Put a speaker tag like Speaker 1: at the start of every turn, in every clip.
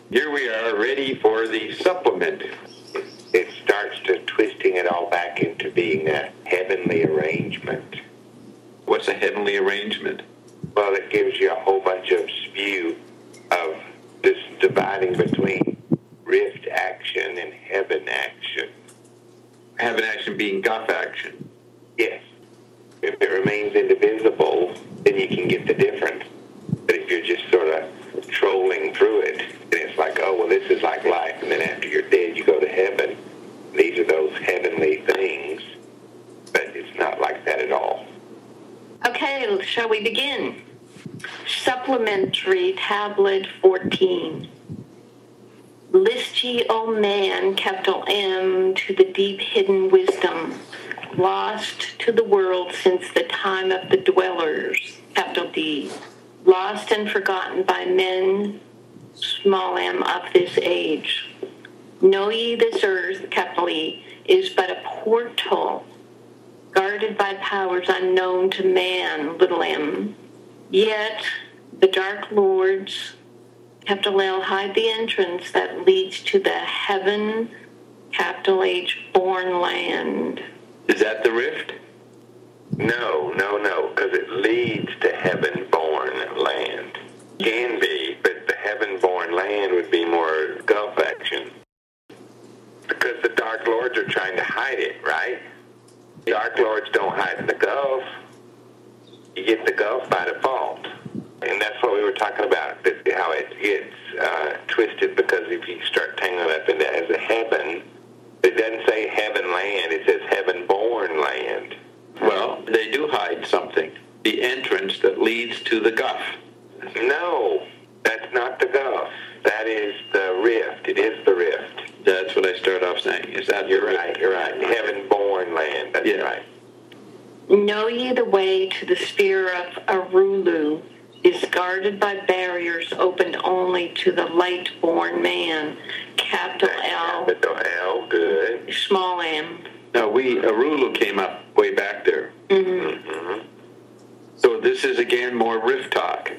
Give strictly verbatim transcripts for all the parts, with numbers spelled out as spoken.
Speaker 1: Here we are, ready for the supplement.
Speaker 2: It starts to twisting it all back into being a heavenly arrangement.
Speaker 1: What's a heavenly arrangement?
Speaker 2: Well, it gives you a whole bunch of spew of this dividing between rift action and heaven action.
Speaker 1: Heaven action being guff action.
Speaker 2: Yes. If it remains indivisible, then you can get the difference. But if you're just sort of trolling through it, then it's like, oh, well, this is like life, and then after you're dead, you go to heaven. These are those heavenly things, but it's not like that at all.
Speaker 3: Okay, shall we begin? Supplementary Tablet fourteen. List ye, O man, capital M, to the deep hidden wisdom, lost to the world since the time of the dwellers, capital D, lost and forgotten by men, small m, of this age. Know ye this earth, capital E, is but a portal, guarded by powers unknown to man, little m. Yet the dark lords, capital L, hide the entrance that leads to the heaven, capital H, born land.
Speaker 1: Is that the rift?
Speaker 2: No, no, no, because it leads to heaven-born land. Can be, but the heaven-born land would be more Gulf action. Because the Dark Lords are trying to hide it, right? Dark Lords don't hide in the Gulf. You get the Gulf by default. And that's what we were talking about, that how it gets uh, twisted, because if you start tangling up into as a heaven, it doesn't say heaven land, it says heaven-born land.
Speaker 1: Well, they do hide something. The entrance that leads to the Gulf.
Speaker 2: No, that's not the Gulf. That is the rift. It is the rift.
Speaker 1: That's what I started off saying. Is that
Speaker 2: You're
Speaker 1: the rift?
Speaker 2: right, you're right. Heaven-born land, that's
Speaker 1: Yeah.
Speaker 2: right.
Speaker 3: Know ye the way to the sphere of Arulu is guarded by barriers opened only to the light-born man, capital L,
Speaker 2: Capital L, good.
Speaker 3: small m.
Speaker 1: Now, we, Arulu came up way back there.
Speaker 3: Mm-hmm.
Speaker 2: Mm-hmm.
Speaker 1: So this is, again, more rift talk.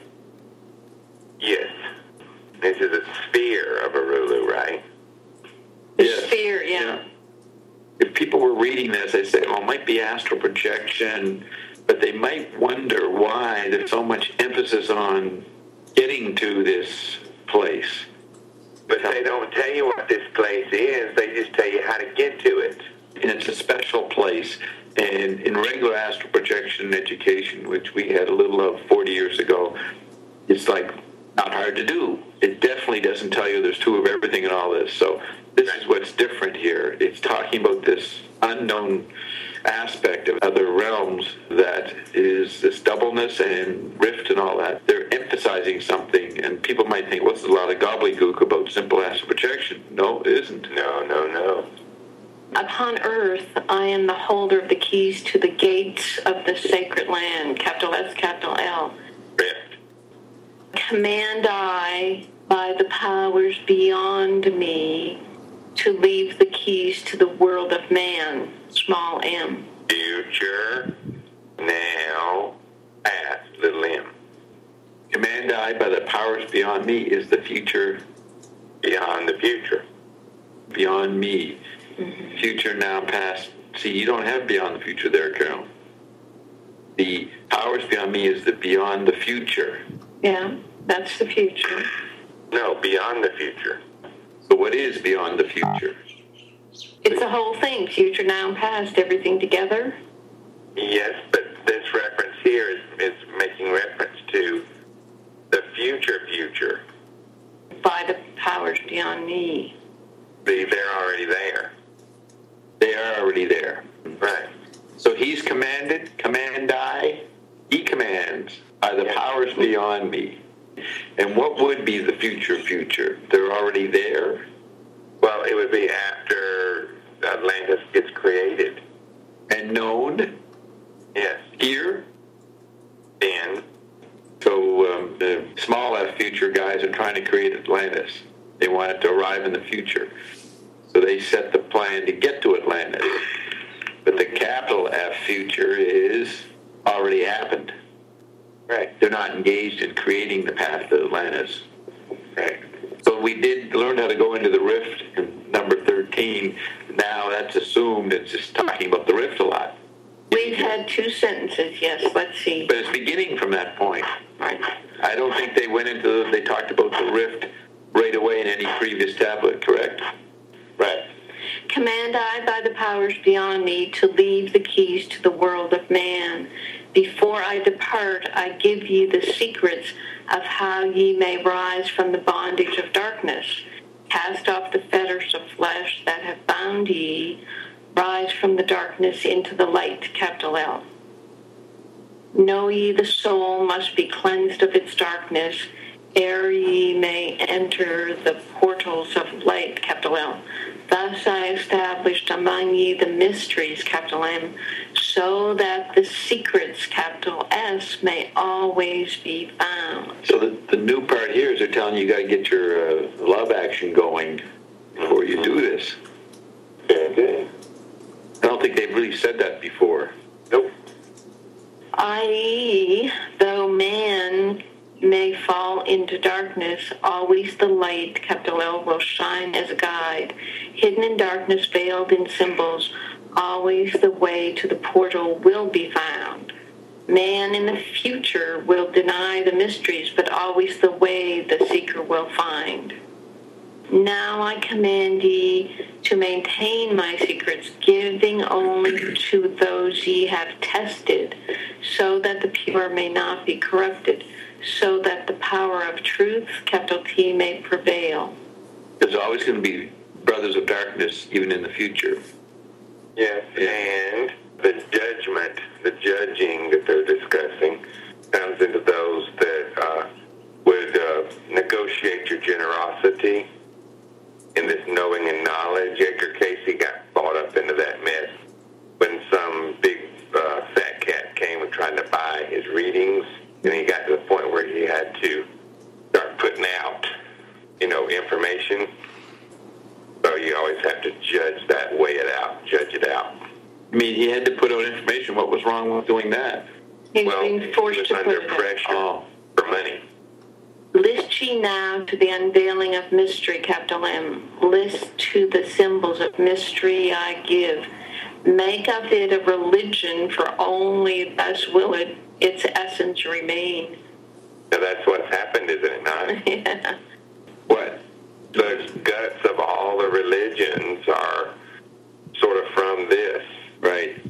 Speaker 2: Yes. This is a sphere of Arulu, right?
Speaker 3: The
Speaker 1: Yes.
Speaker 3: sphere, yeah.
Speaker 1: If people were reading this, they say, well, it might be astral projection, but they might wonder why there's so much emphasis on getting to this place.
Speaker 2: But they don't tell you what this place is. They just tell you how to get to it.
Speaker 1: And it's a special place. And in regular astral projection education, which we had a little of forty years ago, it's like not hard to do. It definitely doesn't tell you there's two of everything and all this. So this is what's different here. It's talking about this unknown aspect of other realms that is this doubleness and rift and all that. They're emphasizing something, and people might think, well, this is a lot of gobbledygook about simple astral projection. No, it isn't.
Speaker 2: No, no, no.
Speaker 3: Upon earth, I am the holder of the keys to the gates of the sacred land, capital S, capital L.
Speaker 2: Rift.
Speaker 3: Command I, by the powers beyond me, to leave the keys to the world of man, small m.
Speaker 2: Future, now, past, little m.
Speaker 1: Command I by the powers beyond me is the future
Speaker 2: Beyond the future.
Speaker 1: beyond me.
Speaker 3: Mm-hmm.
Speaker 1: Future, now, past. See, you don't have beyond the future there, Carol. The powers beyond me is the beyond the future.
Speaker 3: Yeah, that's the future.
Speaker 2: No, beyond the future.
Speaker 1: So what is beyond the future?
Speaker 3: It's the whole thing, future, now, and past, everything together.
Speaker 2: Yes, but this reference here is, is making reference to the future future.
Speaker 3: By the powers beyond me.
Speaker 2: See, they're already there.
Speaker 1: They are already there.
Speaker 2: Right.
Speaker 1: So he's commanded, command I, he commands by the
Speaker 2: Yes.
Speaker 1: powers beyond me. And what would be the future future? They're already there.
Speaker 2: Well, it would be after Atlantis gets created.
Speaker 1: And known
Speaker 2: Yes.
Speaker 1: here.
Speaker 2: Then,
Speaker 1: So um, the small F future guys are trying to create Atlantis. They want it to arrive in the future. So they set the plan to get to Atlantis. But the capital F future is already happened.
Speaker 2: right,
Speaker 1: They're not engaged in creating the path to Atlantis.
Speaker 2: right.
Speaker 1: So we did learn how to go into the rift in number thirteen. Now that's assumed it's just talking about the rift a lot.
Speaker 3: We've had two sentences, yes. Let's see.
Speaker 1: But it's beginning from that point.
Speaker 3: Right.
Speaker 1: I don't think they went into, they talked about the rift right away in any previous tablet, correct?
Speaker 2: Right.
Speaker 3: Command I by the powers beyond me to leave the keys to the world of man. Before I depart, I give ye the secrets of how ye may rise from the bondage of darkness. Cast off the fetters of flesh that have bound ye. Rise from the darkness into the light, capital L. Know ye the soul must be cleansed of its darkness, ere ye may enter the portals of light, capital L. Thus I established among ye the mysteries, capital M, so that the secrets, capital S, may always be found.
Speaker 1: So the, the new part here is they're telling you you got to get your uh, love action going before you do this.
Speaker 2: Okay.
Speaker 1: I don't think they've really said that before.
Speaker 2: Nope.
Speaker 3: that is, though man may fall into darkness, always the light, capital L, will shine as a guide. Hidden in darkness, veiled in symbols, always the way to the portal will be found. Man in the future will deny the mysteries, but always the way the seeker will find. Now I command ye to maintain my secrets, giving only to those ye have tested, so that the pure may not be corrupted, so that the power of truth, capital T, may prevail.
Speaker 1: There's always going to be brothers of darkness, even in the future.
Speaker 2: Yes, and the judgment, the judging that they're discussing, comes into those that uh, would uh, negotiate your generosity in this knowing and knowledge. Edgar Casey got caught up into that mess when some big uh, fat cat came and tried to buy his readings, and he got to the point where he had to start putting out, you know, information. So you always have to judge that, weigh it out, judge it out.
Speaker 1: I mean, he had to put out information. What was wrong with doing that?
Speaker 3: He's
Speaker 2: well,
Speaker 3: being forced
Speaker 2: he was
Speaker 3: to
Speaker 2: under
Speaker 3: put it out.
Speaker 2: pressure
Speaker 1: Oh.
Speaker 2: for money.
Speaker 3: List ye now to the unveiling of mystery, capital M. List to the symbols of mystery I give. Make of it a religion, for only thus will it its essence remain.
Speaker 2: Now that's what's happened, isn't it not?
Speaker 3: Yeah.
Speaker 1: What?
Speaker 2: The guts of all the religions are sort of from this.
Speaker 1: Right.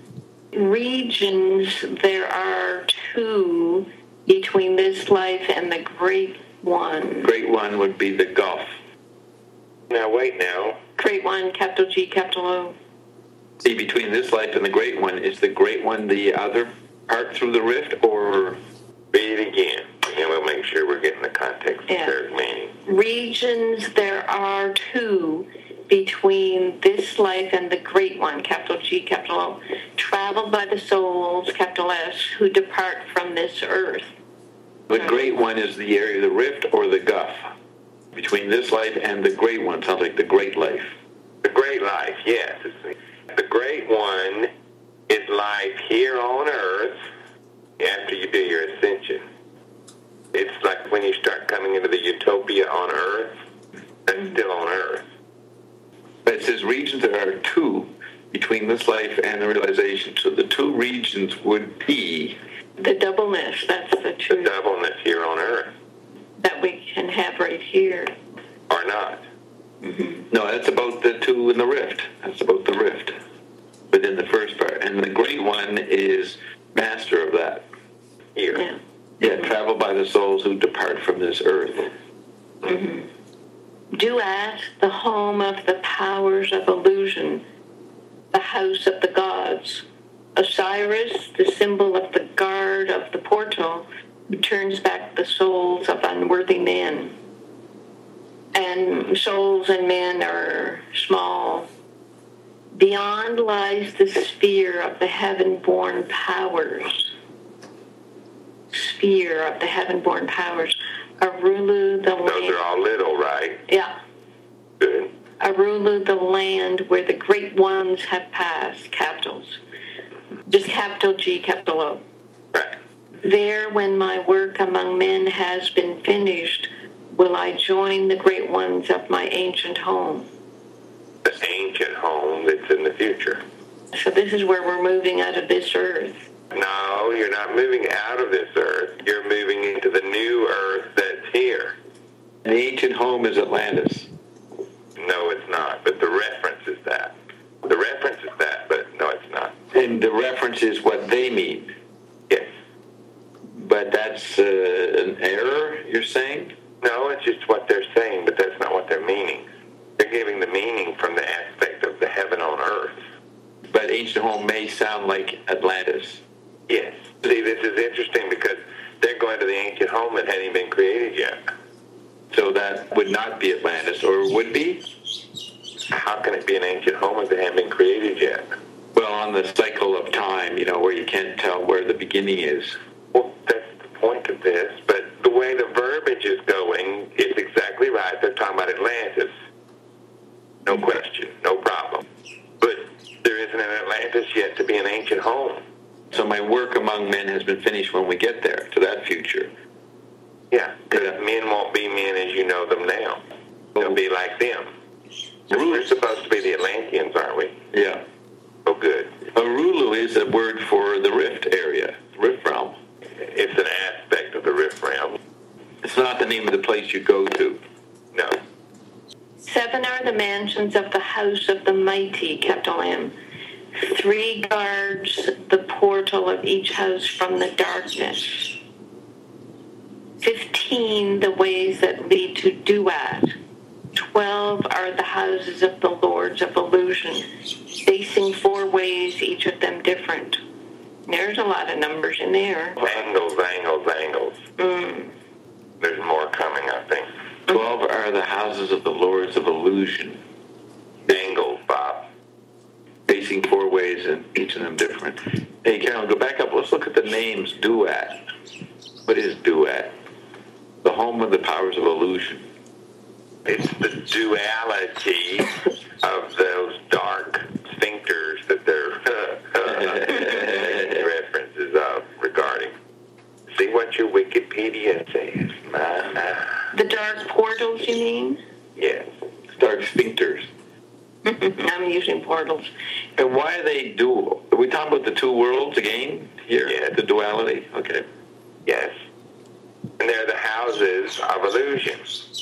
Speaker 3: Regions, there are two between this life and the great one.
Speaker 1: Great one would be the Gulf.
Speaker 2: Now wait now.
Speaker 3: Great one, capital G, capital O.
Speaker 1: See, between this life and the great one, is the great one the other part through the rift, or?
Speaker 2: Read it again, and we'll make sure we're getting the context of
Speaker 3: Yeah.
Speaker 2: their meaning.
Speaker 3: Regions, there are two between this life and the great one, capital G, capital O, traveled by the souls, capital S, who depart from this earth.
Speaker 1: The great one is the area of the rift or the Gulf? Between this life and the great one, sounds like the great life.
Speaker 2: The great life, yes. The great one is life here on earth after you do your ascension. It's like when you start coming into the utopia on earth, that's still on earth.
Speaker 1: But it says regions, there are two between this life and the realization. So the two regions would be
Speaker 3: The doubleness, that's the
Speaker 2: The
Speaker 3: truth
Speaker 2: doubleness here on earth,
Speaker 3: that we can have right here.
Speaker 2: or not.
Speaker 1: no, that's about the two in the rift. That's about the rift within the first part. And the great one is master of that.
Speaker 2: Here.
Speaker 3: Yeah.
Speaker 1: Yeah, travel by the souls who depart from this earth.
Speaker 3: Duat, the home of the powers of illusion, the house of the gods. Osiris, the symbol of the guard of the portal, who turns back the souls of unworthy men. And souls and men are small. Beyond lies the sphere of the heaven-born powers. Sphere of the heaven-born powers. Arulu, the
Speaker 2: Those
Speaker 3: land.
Speaker 2: are all little, right?
Speaker 3: Yeah.
Speaker 2: Good.
Speaker 3: Arulu, the land where the great ones have passed, capitals. Just capital G, capital O.
Speaker 2: Right.
Speaker 3: There, when my work among men has been finished, will I join the great ones of my ancient home.
Speaker 2: The ancient home that's in the future.
Speaker 3: So this is where we're moving out of this earth.
Speaker 2: No, you're not moving out of this earth. You're moving into the new earth that's here.
Speaker 1: The ancient home is Atlantis.
Speaker 2: No, it's not. But the reference is that. The reference is that, but no, it's not.
Speaker 1: And the reference is what they mean.
Speaker 2: Yes.
Speaker 1: But that's uh, an error, you're saying?
Speaker 2: No, it's just what they're saying, but that's not what they're meaning. They're giving the meaning from the aspect of the heaven on earth.
Speaker 1: But ancient home may sound like Atlantis.
Speaker 2: Yes. See, this is interesting because they're going to the ancient home that hadn't even been created yet.
Speaker 1: So that would not be Atlantis, or would be?
Speaker 2: How can it be an ancient home if it hasn't been created yet?
Speaker 1: Well, on the cycle of time, you know, where you can't tell where the beginning is.
Speaker 2: Well, that's the point of this, but the way the verbiage is going, it's exactly right. They're talking about Atlantis. No question, no problem. But there isn't an Atlantis yet to be an ancient home.
Speaker 1: So my work among men has been finished when we get there, to that future.
Speaker 2: Yeah, because men won't be men as you know them now. They'll be like them. We're supposed to be the Atlanteans, aren't we?
Speaker 1: Yeah.
Speaker 2: Oh, good.
Speaker 1: Arulu is a word for the rift area, rift realm.
Speaker 2: It's an aspect of the rift realm.
Speaker 1: It's not the name of the place you go to.
Speaker 2: No.
Speaker 3: Seven are the mansions of the house of the mighty, capital M. Three guards the portal of each house from the darkness. Fifteen the ways that lead to Duat. Twelve are the houses of the lords of illusion, facing four ways, each of them different. There's a lot of numbers in there.
Speaker 2: Angles, angles, angles.
Speaker 3: Mm.
Speaker 2: There's more coming, I think.
Speaker 1: Twelve are the houses of the lords of illusion.
Speaker 2: Angles, Bob.
Speaker 1: Facing four ways and each of them different. Hey, Carol, go back up. Let's look at the names. Duat. What is Duat? The home of the powers of illusion.
Speaker 2: It's the duality of those dark sphincters that they're references of regarding. See what your Wikipedia says. My, my.
Speaker 3: The dark portals, you mean?
Speaker 2: Yes.
Speaker 1: Dark sphincters.
Speaker 3: I'm using portals.
Speaker 1: And why are they dual? Are we talking about the two worlds again here?
Speaker 2: Yeah.
Speaker 1: The duality? Okay.
Speaker 2: Yes. And they're the houses of illusion.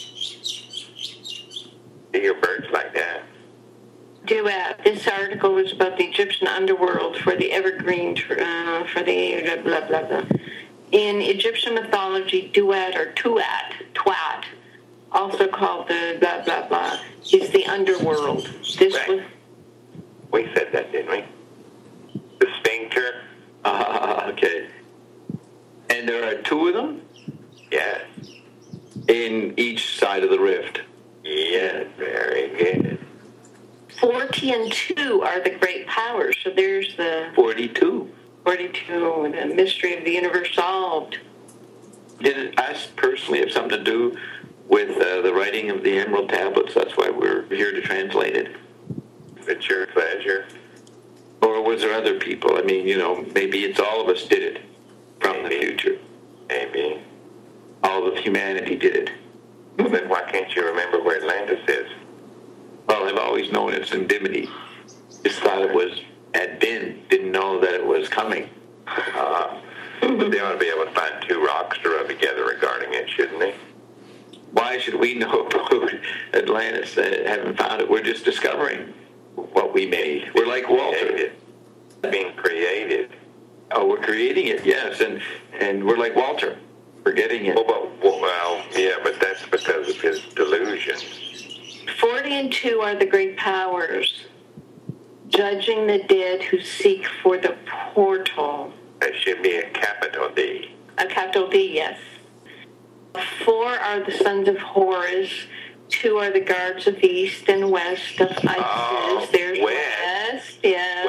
Speaker 2: You hear birds like that.
Speaker 3: Duat. This article is about the Egyptian underworld for the evergreen, uh, for the blah, blah, blah. In Egyptian mythology, Duat or Tuat, Twat, also called the blah, blah, blah, is the underworld. This
Speaker 2: Right.
Speaker 3: was...
Speaker 2: We said that, didn't we? The sphincter.
Speaker 1: Ah, okay. And there are two of them
Speaker 2: Yes.
Speaker 1: in each side of the rift.
Speaker 2: Yes. Very good.
Speaker 3: Forty and two are the great powers. So there's the
Speaker 1: forty-two.
Speaker 3: forty-two, the mystery of the universe solved.
Speaker 1: Did it, us personally have something to do with uh, the writing of the Emerald Tablets? That's why we're here to translate it.
Speaker 2: It's your pleasure.
Speaker 1: Or was there other people? I mean, you know, maybe it's all of us did it from the
Speaker 2: Maybe.
Speaker 1: future.
Speaker 2: Maybe.
Speaker 1: All of humanity did it.
Speaker 2: Well, then why can't you remember where Atlantis is?
Speaker 1: Well, I've always known it's in Dimity. Just thought it was had been. Didn't know that it was coming.
Speaker 2: Uh, but they ought to be able to find two rocks to rub together regarding it, shouldn't they?
Speaker 1: Why should we know about Atlantis? Uh, haven't found it. We're just discovering what we made. We're like Walter.
Speaker 2: Created. Being created.
Speaker 1: Oh, we're creating it, yes, and and we're like Walter. We're getting it.
Speaker 2: Well, but, well, yeah, but that's because of his delusion.
Speaker 3: Forty and two are the great powers, judging the dead who seek for the portal.
Speaker 2: That should be a capital D.
Speaker 3: A capital D, yes. Four are the sons of Horus. Two are the guards of east and west of Isis.
Speaker 2: Oh,
Speaker 3: There's
Speaker 2: west.
Speaker 3: west, yeah.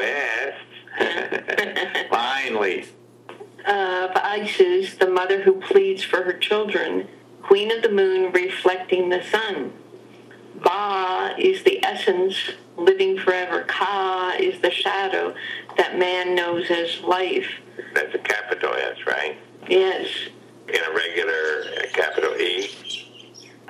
Speaker 2: West.
Speaker 1: Finally.
Speaker 3: Of Isis, the mother who pleads for her children. Queen of the moon reflecting the sun. Ba is the essence, living forever. Ka is the shadow that man knows as life.
Speaker 2: That's a capital S, right?
Speaker 3: Yes.
Speaker 2: In a regular uh, capital E.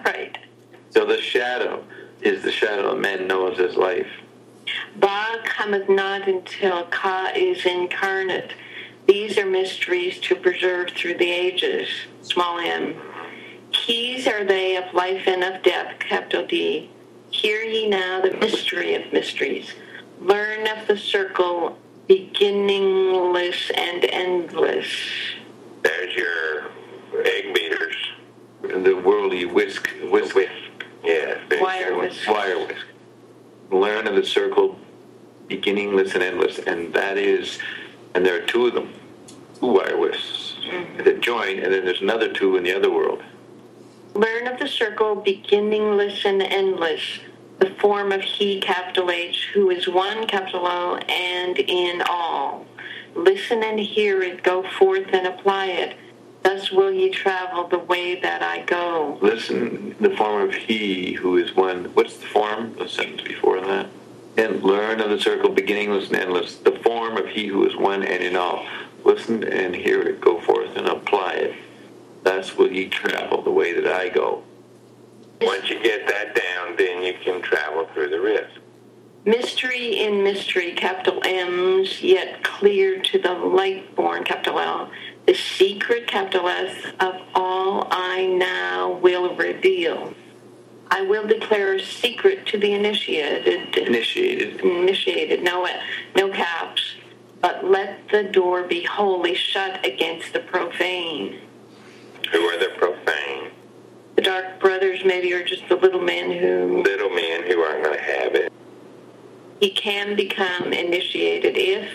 Speaker 3: Right.
Speaker 1: So the shadow is the shadow of man knows as life.
Speaker 3: Ba cometh not until Ka is incarnate. These are mysteries to preserve through the ages, small m. Keys are they of life and of death, capital D. Hear ye now the mystery of mysteries. Learn of the circle, beginningless and endless.
Speaker 2: There's your egg beaters.
Speaker 1: The worldly whisk, whisk,
Speaker 2: Whisk. Yeah.
Speaker 3: Wire whisk.
Speaker 1: wire whisk. Learn of the circle, beginningless and endless, and that is, and there are two of them, two wire whisks
Speaker 3: Mm-hmm.
Speaker 1: that join, and then there's another two in the other world.
Speaker 3: Learn of the circle, beginningless and endless, the form of He, capital H, who is one, capital O, and in all. Listen and hear it, go forth and apply it. Thus will ye travel the way that I go.
Speaker 1: Listen, the form of He who is one. What's the form? The sentence before that. And learn of the circle, beginningless and endless, the form of He who is one and in all. Listen and hear it, go forth and apply it. Thus will ye travel the way that I go.
Speaker 2: Once you get that down, then you can travel through the risk.
Speaker 3: Mystery in mystery, capital M's, yet clear to the light-born, capital L. The secret, capital S, of all I now will reveal. I will declare a secret to the initiated.
Speaker 1: Initiated.
Speaker 3: Initiated, no, no caps. But let the door be wholly shut against the profane.
Speaker 2: Who are the profane?
Speaker 3: The dark brothers maybe are just the little men who...
Speaker 2: Little men who aren't going to have it.
Speaker 3: He can become initiated if...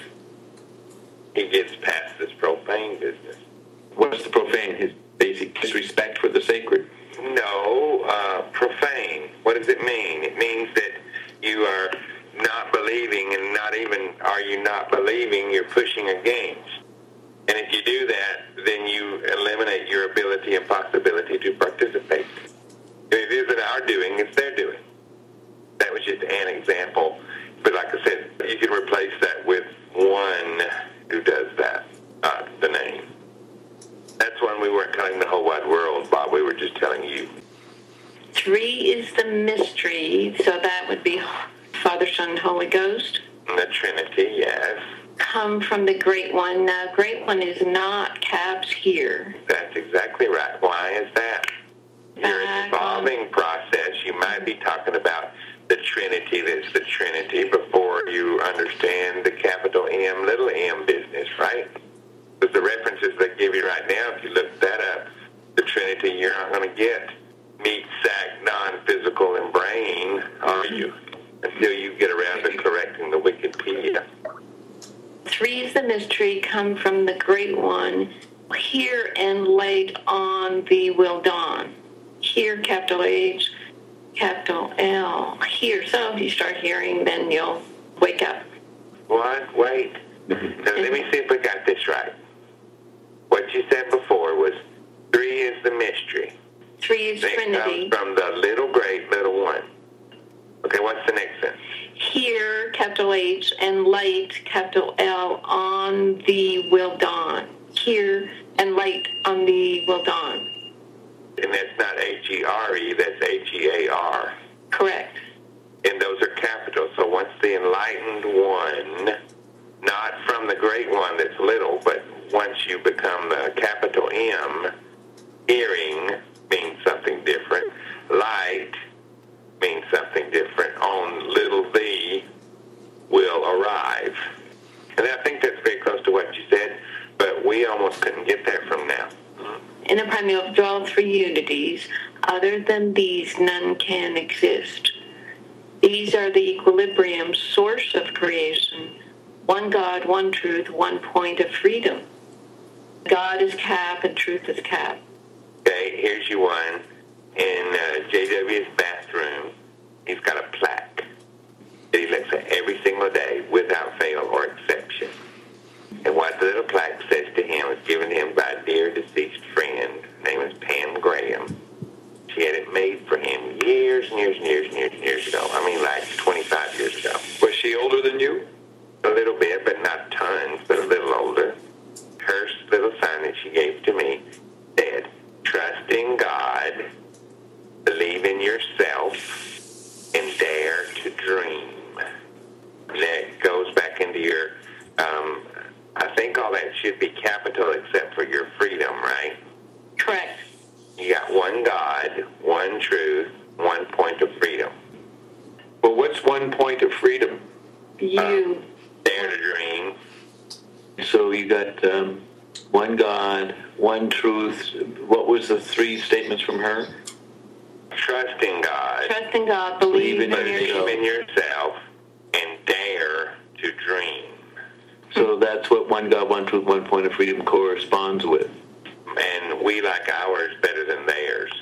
Speaker 2: He gets past this profane business.
Speaker 1: What's the profane? His basic disrespect for the sacred?
Speaker 2: No, uh, profane. What does it mean? It means that you are not believing, and not even are you not believing, you're pushing against. And if you do that, then you eliminate your ability and possibility to participate. It isn't our doing, it's their doing. That was just an example. But like I said, you can replace that with one who does that, not the name. That's when we weren't telling the whole wide world, Bob. We were just telling you.
Speaker 3: Three is the mystery, so that would be Father, Son, and Holy Ghost.
Speaker 2: The Trinity, yes.
Speaker 3: Come from the Great One. Now, Great One is not caps here.
Speaker 2: That's exactly right. Why is that? Your evolving process, you might be talking about the Trinity that's the Trinity before you understand the capital M, little m business, right? Because the references they give you right now, if you look that up, the Trinity, you're not going to get meat, sac, non-physical, and brain, are you? Until you get around to correcting the Wikipedia.
Speaker 3: Three is the mystery, come from the Great One. Here and late on the will dawn. Here, capital H, capital L. Here. So if you start hearing, then you'll wake up.
Speaker 2: What? Wait. Now, let me see if we got this right. What you said before was three is the mystery.
Speaker 3: Three is
Speaker 2: It
Speaker 3: Trinity.
Speaker 2: comes from the little great little one. Okay, what's the next sentence?
Speaker 3: Here, capital H, and light, capital L, on the will dawn. Here and light on the will dawn.
Speaker 2: And that's not H E R E, that's H E A R.
Speaker 3: Correct.
Speaker 2: And those are capitals. So once the enlightened one, not from the great one that's little, but once you become the capital M, hearing means something different. Light means something different. On little v will arrive. And I think that's very close to what you said, but we almost couldn't get there from now.
Speaker 3: In a primary of all three unities, other than these, none can exist. These are the equilibrium source of creation. One God, one truth, one point of freedom. God is cap and truth is cap.
Speaker 2: Okay, here's you one. In uh, J W's bathroom, he's got a plaque that he looks at every single day without fail or exception. And what the little plaque says to him is given to him by a dear deceased friend. Her name is Pam Graham. She had it made for him years and years and years and years and years ago. I mean, like twenty-five years ago.
Speaker 1: Was she older than you?
Speaker 2: A little bit, but not tons, but a little older. Her little sign that she gave to me said, trust in God, believe and dare to dream. That goes back into your, um, I think all that should be capital except for your freedom, right?
Speaker 3: Correct.
Speaker 2: You got one God, one truth, one point of freedom.
Speaker 1: Well, what's one point of freedom?
Speaker 3: You.
Speaker 2: Um, dare to dream.
Speaker 1: So you got um, one God, one truth. What was the three statements from her?
Speaker 2: Trust in God.
Speaker 3: Trust in God. Believe,
Speaker 1: Believe in
Speaker 3: in yourself.
Speaker 2: Believe in yourself and dare to dream.
Speaker 1: So that's what one God, one truth, one point of freedom corresponds with.
Speaker 2: And we like ours better than theirs.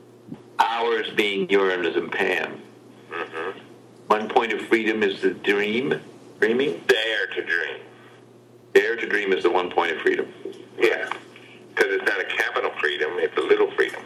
Speaker 1: Ours being Uranus and Pam.
Speaker 2: Mm-hmm.
Speaker 1: One point of freedom is the dream, dreaming.
Speaker 2: Dare to dream.
Speaker 1: Dare to dream is the one point of freedom.
Speaker 2: Yeah, because it's not a capital freedom, it's a little freedom.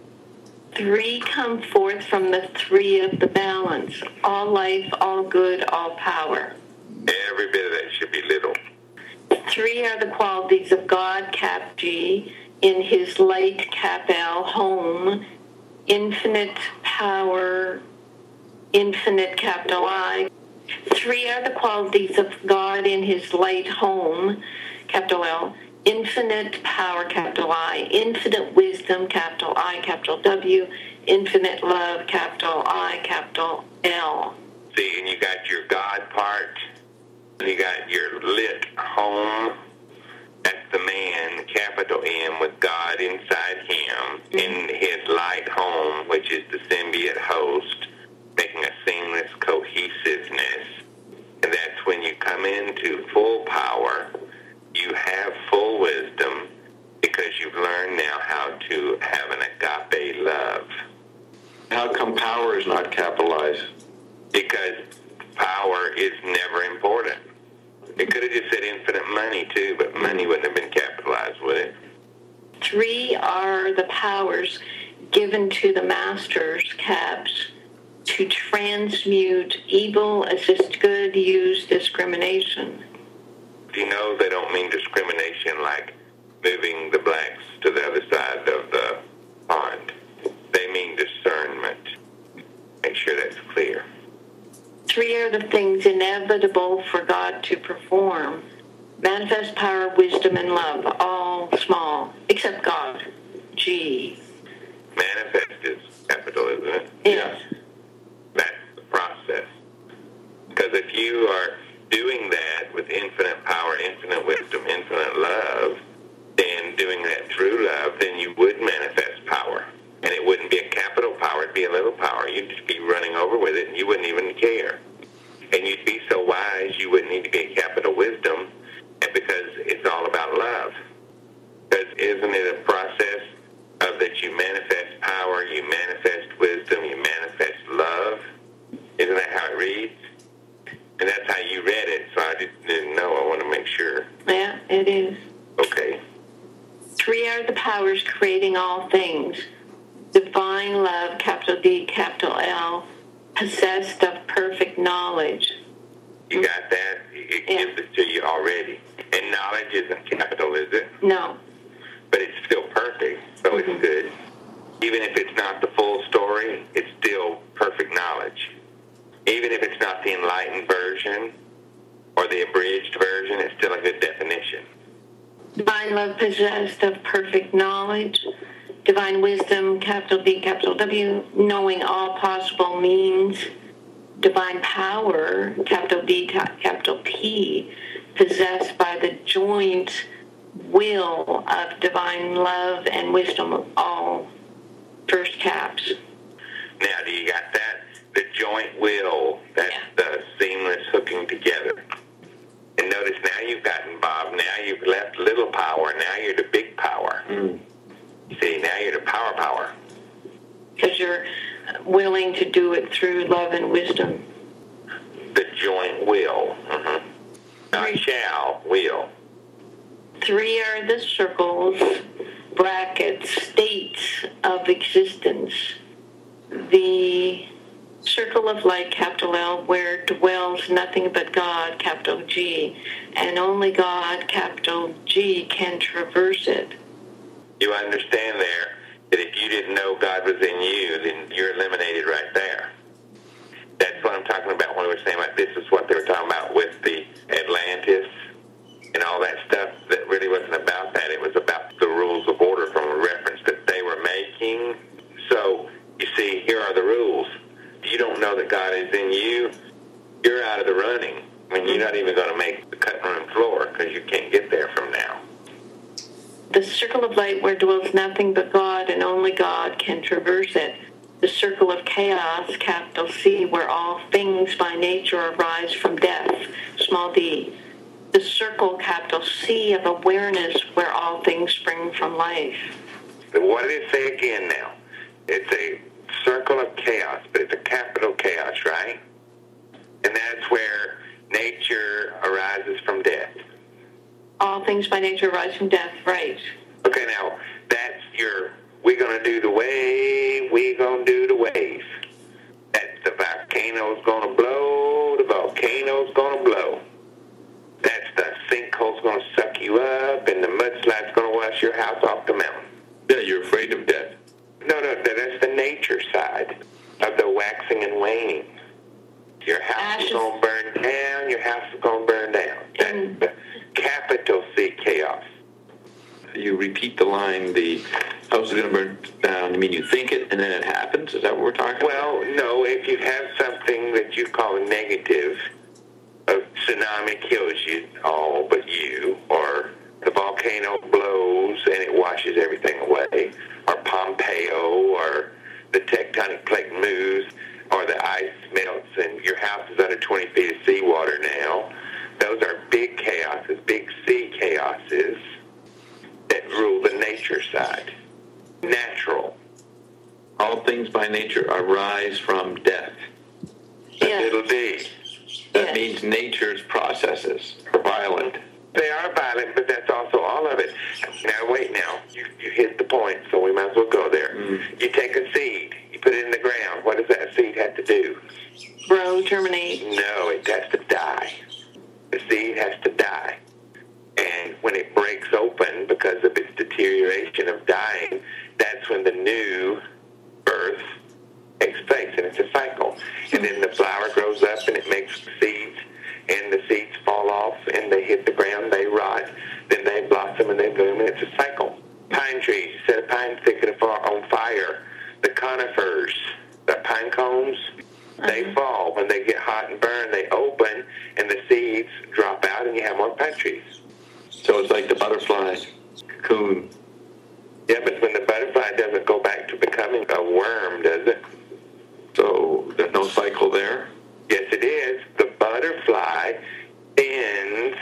Speaker 3: Three come forth from the three of the balance. All life, all good, all power.
Speaker 2: Every bit of that should be little.
Speaker 3: Three are the qualities of God, cap G, in his light, cap L, home, infinite power, infinite, capital I. Three are the qualities of God in his light, home, capital L, infinite power, capital I, infinite wisdom, capital I, capital W, infinite love, capital I, capital L.
Speaker 2: See, and you got your God part, and you got your lit home. That's the man, capital M, with God inside him, in his light home, which is the symbiote host, making a seamless cohesiveness. And that's when you come into full power. You have full wisdom because you've learned now how to have an agape love.
Speaker 1: How come power is not capitalized?
Speaker 2: Because power is never important. It could have just said infinite money too, but money wouldn't have been capitalized, would it?
Speaker 3: Three are the powers given to the masters, caps, to transmute evil, assist good, use discrimination.
Speaker 2: You know they don't mean discrimination like moving the blacks to the other side of the pond. They mean discernment. Make sure that's clear.
Speaker 3: Three are the things inevitable for God to perform. Manifest power, wisdom, and love, all small, except God. G.
Speaker 2: Manifest is capital, isn't it?
Speaker 3: Yes.
Speaker 2: That's the process. Because if you are doing that with infinite power, infinite wisdom, infinite love, then doing that through love, then you would manifest power. And it wouldn't be a capital power, it'd be a little power. You'd just be running over with it and you wouldn't even care. And you'd be so wise you wouldn't need to be a capital wisdom, and because it's all about love. Because isn't it a process of that you manifest power, you manifest wisdom, you manifest love? Isn't that how it reads? And that's how you read it, so I just didn't know. I want to make sure.
Speaker 3: Yeah, it is.
Speaker 2: Okay.
Speaker 3: Three are the powers creating all things. Divine love, capital D, capital L, possessed of perfect knowledge.
Speaker 2: You got that? It
Speaker 3: Yeah.
Speaker 2: gives it to you already. And knowledge isn't capital, is it?
Speaker 3: No.
Speaker 2: But it's still perfect, so
Speaker 3: Mm-hmm.
Speaker 2: it's good. Even if it's not the full story, it's still perfect knowledge. Even if it's not the enlightened version or the abridged version, it's still a good definition.
Speaker 3: Divine love possessed of perfect knowledge. Divine wisdom, capital D, capital W, knowing all possible means. Divine power, capital D, capital P, possessed by the joint will of divine love and wisdom, all first caps.
Speaker 2: Now, do you got that? The joint will, that's
Speaker 3: Yeah.
Speaker 2: the seamless hooking together. And notice now you've gotten, Bob, now you've left little power, now you're the big power.
Speaker 1: Mm.
Speaker 2: See, now you're the power power.
Speaker 3: Because you're willing to do it through love and wisdom.
Speaker 2: The joint will. Mm-hmm. Not shall, will.
Speaker 3: Three are the circles, brackets, states of existence. The circle of light, capital L, where dwells nothing but God, capital G, and only God, capital G, can traverse it.
Speaker 2: You understand there that if you didn't know God was in you, then you're eliminated right there. You see, here are the rules. You don't know that God is in you, you're out of the running. I mean, you're not even going to make the cutting room floor because you can't get there from now.
Speaker 3: The circle of light where dwells nothing but God and only God can traverse it. The circle of chaos, capital C, where all things by nature arise from death, small d. The circle, capital C, of awareness where all things spring from life.
Speaker 2: What did it say again now? It's a circle of chaos, but it's a capital chaos, right? And that's where nature arises from death.
Speaker 3: All things by nature arise from death, right.
Speaker 2: Okay, now, that's your, we're going to do the wave, we're going to do the wave. That's the volcano's going to blow, the volcano's going to blow. That's the sinkhole's going to suck you up, and the mudslide's going to wash your house off the mountain.
Speaker 1: Yeah, you're afraid of death.
Speaker 2: No, no, that's the nature side of the waxing and waning. Your house
Speaker 3: Ashes.
Speaker 2: is going to burn down, your house is going to burn down. That's
Speaker 3: Mm.
Speaker 2: the capital C chaos.
Speaker 1: You repeat the line, the house is going to burn down. You mean you think it and then it happens? Is that what we're talking about?
Speaker 2: Well, no, if you have something that you call a negative, a tsunami kills you all but you, or the volcano blows and it washes everything away, or Pompeo, or the tectonic plate moves, or the ice melts and your house is under twenty feet of seawater now. Those are big chaoses, big C chaoses that rule the nature side. Natural.
Speaker 1: All things by nature arise from death.
Speaker 3: Yes.
Speaker 2: Little d.
Speaker 1: That
Speaker 3: Yes.
Speaker 1: means nature's processes are violent.
Speaker 2: They are violent, but that's also all of it. Now, wait now. You, you hit the point, so we might as well go there.
Speaker 1: Mm.
Speaker 2: You take a seed. You put it in the ground. What does that seed have to do?
Speaker 3: Grow, germinate.
Speaker 2: No, it has to die. The seed has to die. And when it breaks open because of its deterioration of dying, that's when the new birth takes place, and it's a cycle. And then the flower grows up and it makes seeds, and the seeds fall off and they hit the ground, they rot, then they blossom and they bloom, and it's a cycle. Pine trees, you set a pine thicket on fire. The conifers, the pine cones, they
Speaker 3: Mhm.
Speaker 2: fall. When they get hot and burn, they open and the seeds drop out and you have more pine trees.
Speaker 1: So it's like the butterfly cocoon.
Speaker 2: Yeah, but when the butterfly doesn't go back to becoming a worm, does it?
Speaker 1: So there's no cycle there.
Speaker 2: Yes, it is. The butterfly spins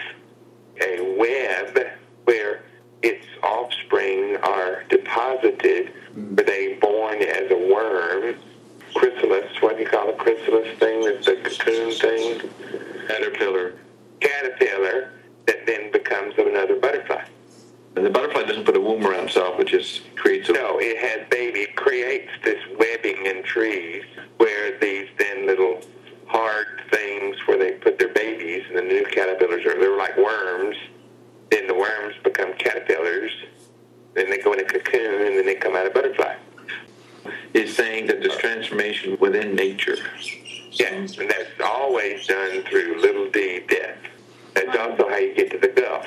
Speaker 2: a web where its offspring are deposited. Were they born as a worm? Chrysalis, what do you call a chrysalis thing? That's the cocoon thing?
Speaker 1: Caterpillar.
Speaker 2: Caterpillar that then becomes another butterfly.
Speaker 1: And the butterfly doesn't put a womb around itself, it just creates a...
Speaker 2: No, it has baby. It creates this webbing in trees where these then little hard things where they put their babies, and the new caterpillars are, they're like worms. Then the worms become caterpillars. Then they go in a cocoon, and then they come out a butterfly.
Speaker 1: is saying that there's transformation within nature.
Speaker 2: Yes, and that's always done through little d death. That's also how you get to the Gulf.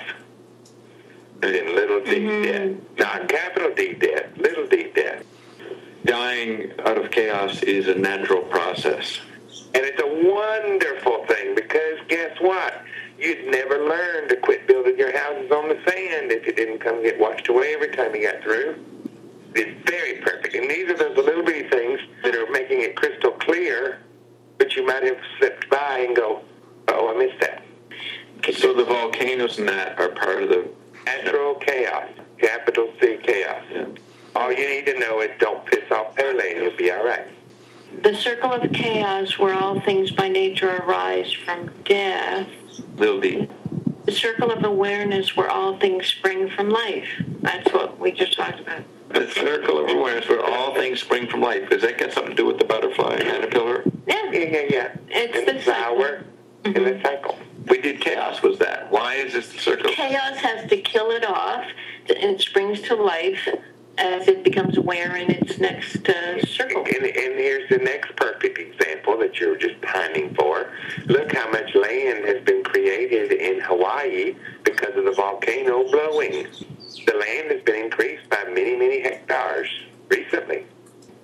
Speaker 2: And then little d
Speaker 3: Mm-hmm.
Speaker 2: death. Not capital D death, little d death.
Speaker 1: Dying out of chaos is a natural process.
Speaker 2: And it's a wonderful thing because guess what? You'd never learn to quit building your houses on the sand if it didn't come get washed away every time you got through. It's very perfect. And these are those little bitty things that are making it crystal clear, but you might have slipped by and go, oh, I missed that.
Speaker 1: So the volcanoes and that are part of the...
Speaker 2: Natural chaos, capital C chaos.
Speaker 1: Yeah.
Speaker 2: All you need to know is don't piss off Pele and you'll be all right.
Speaker 3: The circle of chaos where all things by nature arise from death.
Speaker 1: Little d.
Speaker 3: The circle of awareness where all things spring from life. That's what we just talked about.
Speaker 1: The circle of awareness where all things spring from life. Does that got something to do with the butterfly caterpillar?
Speaker 3: Yeah.
Speaker 2: Yeah, yeah, yeah.
Speaker 3: It's
Speaker 2: and
Speaker 3: the
Speaker 2: the flower
Speaker 3: cycle.
Speaker 2: and the cycle.
Speaker 1: We did chaos was that. Why is this the circle?
Speaker 3: Chaos has to kill it off, and it springs to life as it becomes aware in its next uh, circle.
Speaker 2: And, and here's the next perfect example that you're just pining for. Look how much land has been created in Hawaii because of the volcano blowing. The land has been increased by many, many hectares recently.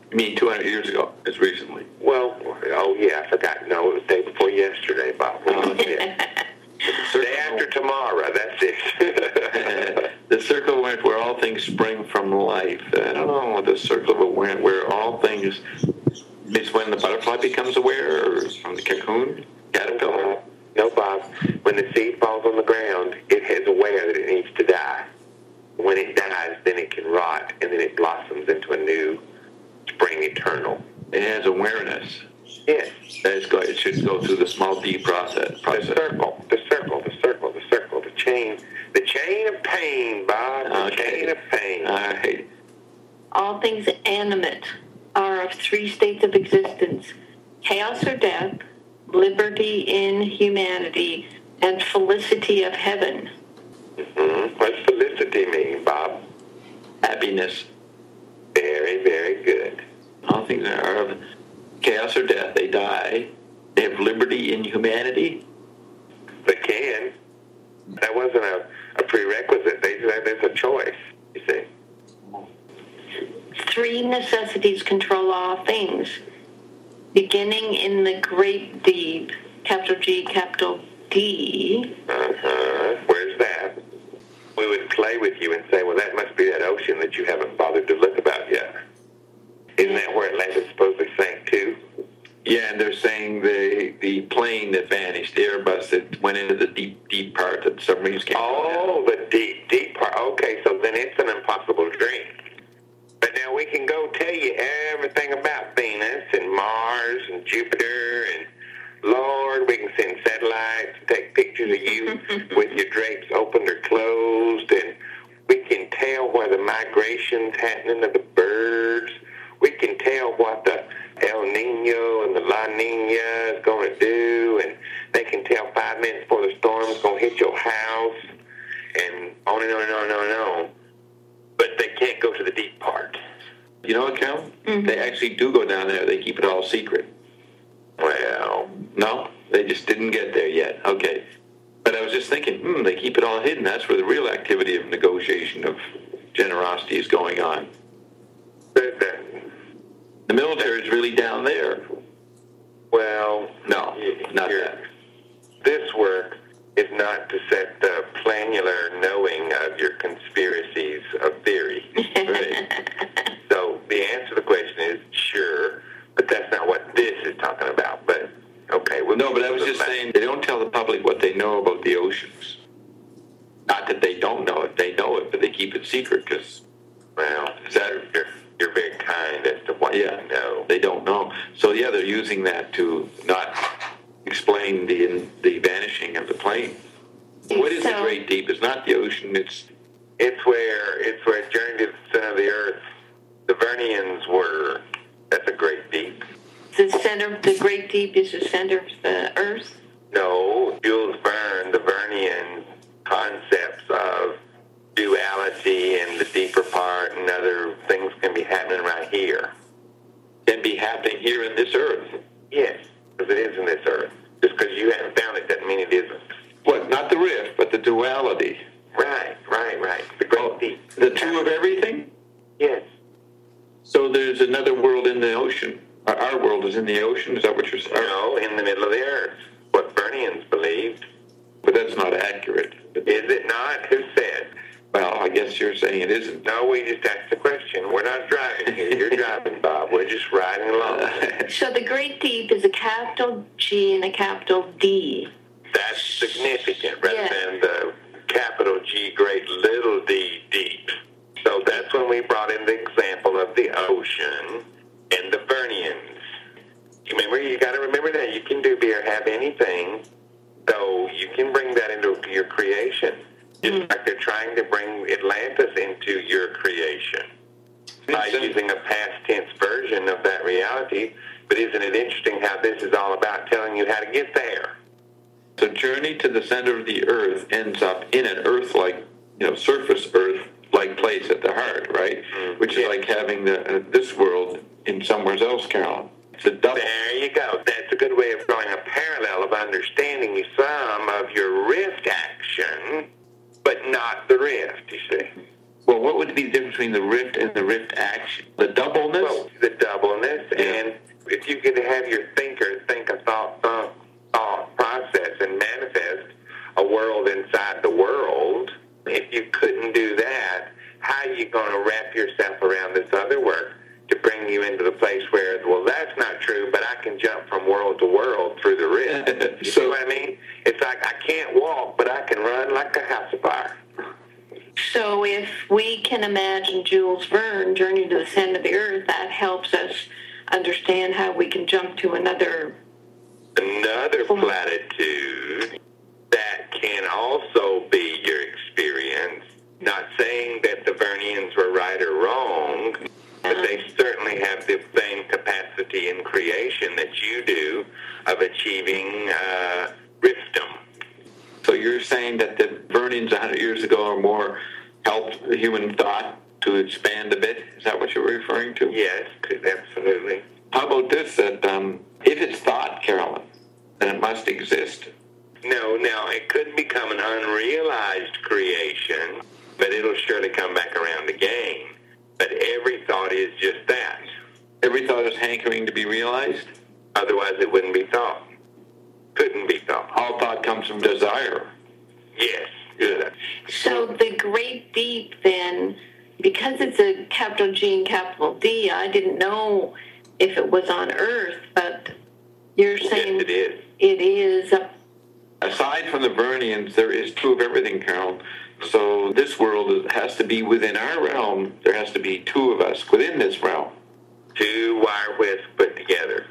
Speaker 1: You mean two hundred years ago, as recently?
Speaker 2: Well, oh yeah, I forgot. No, it was the day before yesterday, Bob.
Speaker 1: Oh,
Speaker 2: yeah. Day after tomorrow, that's it.
Speaker 1: The circle of awareness where all things spring from life. I don't know, the circle of awareness where all things, is when the butterfly becomes aware, or from the cocoon, caterpillar?
Speaker 2: No, Bob. When the seed falls on the ground, it is aware that it needs to die. When it dies, then it can rot, and then it blossoms into a new spring eternal.
Speaker 1: It has awareness.
Speaker 2: Yes.
Speaker 1: That it's go, it should go through the small D process. process.
Speaker 2: The circle, the circle, the circle, the circle, the chain, the chain of pain, Bob, the
Speaker 1: Okay.
Speaker 2: chain of pain.
Speaker 1: All right.
Speaker 3: All things animate are of three states of existence: chaos or death, liberty in humanity, and felicity of heaven.
Speaker 2: Mm-hmm. What's felicity mean, Bob?
Speaker 1: Happiness.
Speaker 2: Very, very good.
Speaker 1: All things are of chaos or death. They die. They have liberty in humanity.
Speaker 2: They can. That wasn't a, a prerequisite. They, there's a choice, you see.
Speaker 3: Three necessities control all things, beginning in the great deep, capital G, capital D.
Speaker 2: Uh-huh. Where's that? We would play with you and say, well, that must be that ocean that you haven't bothered to look about yet. Isn't that where Atlantis supposedly sank to?
Speaker 1: Yeah, and they're saying the the plane that vanished, the Airbus that went into the deep, deep part that submarines can't go down.
Speaker 2: Oh, the deep, deep part. Okay, so then it's an impossible dream. But now we can go tell you everything about Venus and Mars and Jupiter and Lord, we can send satellites and take pictures of you with your drapes opened or closed, and we can tell where the migration's happening of the birds. We can tell what the El Nino and the La Nina is going to do, and they can tell five minutes before the storm's going to hit your house, and on and on and on and on and on. But they can't go to the deep part.
Speaker 1: You know what, Carol?
Speaker 3: Mm-hmm.
Speaker 1: They actually do go down there. They keep it all secret.
Speaker 2: Well,
Speaker 1: No, they just didn't get there yet. Okay. But I was just thinking, hmm, they keep it all hidden. That's where the real activity of negotiation, of generosity is going on.
Speaker 2: the, the,
Speaker 1: The military is really down there.
Speaker 2: well,
Speaker 1: No, not
Speaker 2: you're-
Speaker 1: that.
Speaker 2: This work is not to set the planular knowing of your conspiracies of theory.
Speaker 1: Right.
Speaker 2: So the answer to the question is sure, but that's not what this is talking about. But okay, we'll
Speaker 1: No, but I was just saying, they don't tell the public what they know about the oceans. Not that they don't know it, they know it, but they keep it secret because,
Speaker 2: Well,
Speaker 1: is that,
Speaker 2: you're, you're very kind as to what
Speaker 1: yeah,
Speaker 2: you know.
Speaker 1: they don't know. So yeah, they're using that to not explain the the vanishing of the plane. What is the
Speaker 3: So-
Speaker 1: great deep? It's not the ocean, it's,
Speaker 2: It's where it's where Journey to the Center of the Earth, the Vernians were. That's a great deep.
Speaker 3: The center, the great deep is the center of the earth.
Speaker 2: No, Jules Verne, the Vernian concepts of duality and the deeper part and other things can be happening right here.
Speaker 1: can be happening here in this earth.
Speaker 2: Yes, because it is in this earth. Just because you haven't found it doesn't mean it isn't.
Speaker 1: What, not the rift, but the duality.
Speaker 2: Right, right, right. The great
Speaker 1: Oh,
Speaker 2: deep.
Speaker 1: the two of everything?
Speaker 2: Yes.
Speaker 1: So there's another world in the ocean. Our, our world is in the ocean, is that what you're saying?
Speaker 2: No, in the middle of the earth. What Vernians believed.
Speaker 1: But that's not accurate.
Speaker 2: Is it not? Who said?
Speaker 1: Well, I guess you're saying it isn't.
Speaker 2: No, we just asked the question. We're not driving here. You're driving, Bob. We're just riding along.
Speaker 3: So the great deep is a capital G and a capital D.
Speaker 2: That's significant rather
Speaker 3: Yeah.
Speaker 2: than the capital G great little d deep. So that's when we brought in the example of the ocean and the Vernians. You remember, you got to remember that you can do, be, or have anything. So you can bring that into your creation. Just
Speaker 3: Mm.
Speaker 2: like they're trying to bring Atlantis into your creation by
Speaker 1: It's-
Speaker 2: using a past tense version of that reality. But isn't it interesting how this is all about telling you how to get there?
Speaker 1: So Journey to the Center of the Earth ends up in an Earth-like, you know, surface Earth-like place at the heart, right?
Speaker 2: Mm,
Speaker 1: Which is
Speaker 2: yeah.
Speaker 1: like having the uh, this world in somewhere else, Carolyn. It's a double.
Speaker 2: There you go. That's a good way of drawing a parallel of understanding some of your rift action, but not the rift, you see.
Speaker 1: Well, Well, what would be the difference between the rift and the rift action? The doubleness?
Speaker 2: Well, the doubleness,
Speaker 1: Yeah.
Speaker 2: and if you could have your thinker think a thought, thought, thought process and manifest a world inside the world, if you couldn't do that, how are you going to wrap yourself around this other work to bring you into the place where, well, that's not true, but I can jump from world to world through the rift. You
Speaker 1: So-
Speaker 2: see what I mean? It's like I can't walk, but I can run like a house afire.
Speaker 3: So if we can imagine Jules Verne, Journey to the Center of the Earth, that helps us understand how we can jump to another.
Speaker 2: Another platitude that can also be your experience, not saying that the Vernians were right or wrong, but they certainly have the same capacity in creation that you do of achieving uh, riftdom.
Speaker 1: So you're saying that the Vernians one hundred years ago or more helped human thought to expand a bit? Is that what you're referring to?
Speaker 2: Yes, absolutely.
Speaker 1: How about this, that um, if it's thought, Carolyn, then it must exist.
Speaker 2: No, now it could become an unrealized creation, but it'll surely come back around again. But every thought is just that.
Speaker 1: Every thought is hankering to be realized?
Speaker 2: Otherwise it wouldn't be thought. Couldn't be thought.
Speaker 1: All thought comes from desire.
Speaker 2: Yes.
Speaker 1: Yeah.
Speaker 3: So the great deep then, because it's a capital G and capital D, I didn't know if it was on Earth, but you're saying
Speaker 2: Yes, it is.
Speaker 3: it is up.
Speaker 1: Aside from the Vernians, there is two of everything, Carol. So this world has to be within our realm. There has to be two of us within this realm.
Speaker 2: Two wire wisps put together.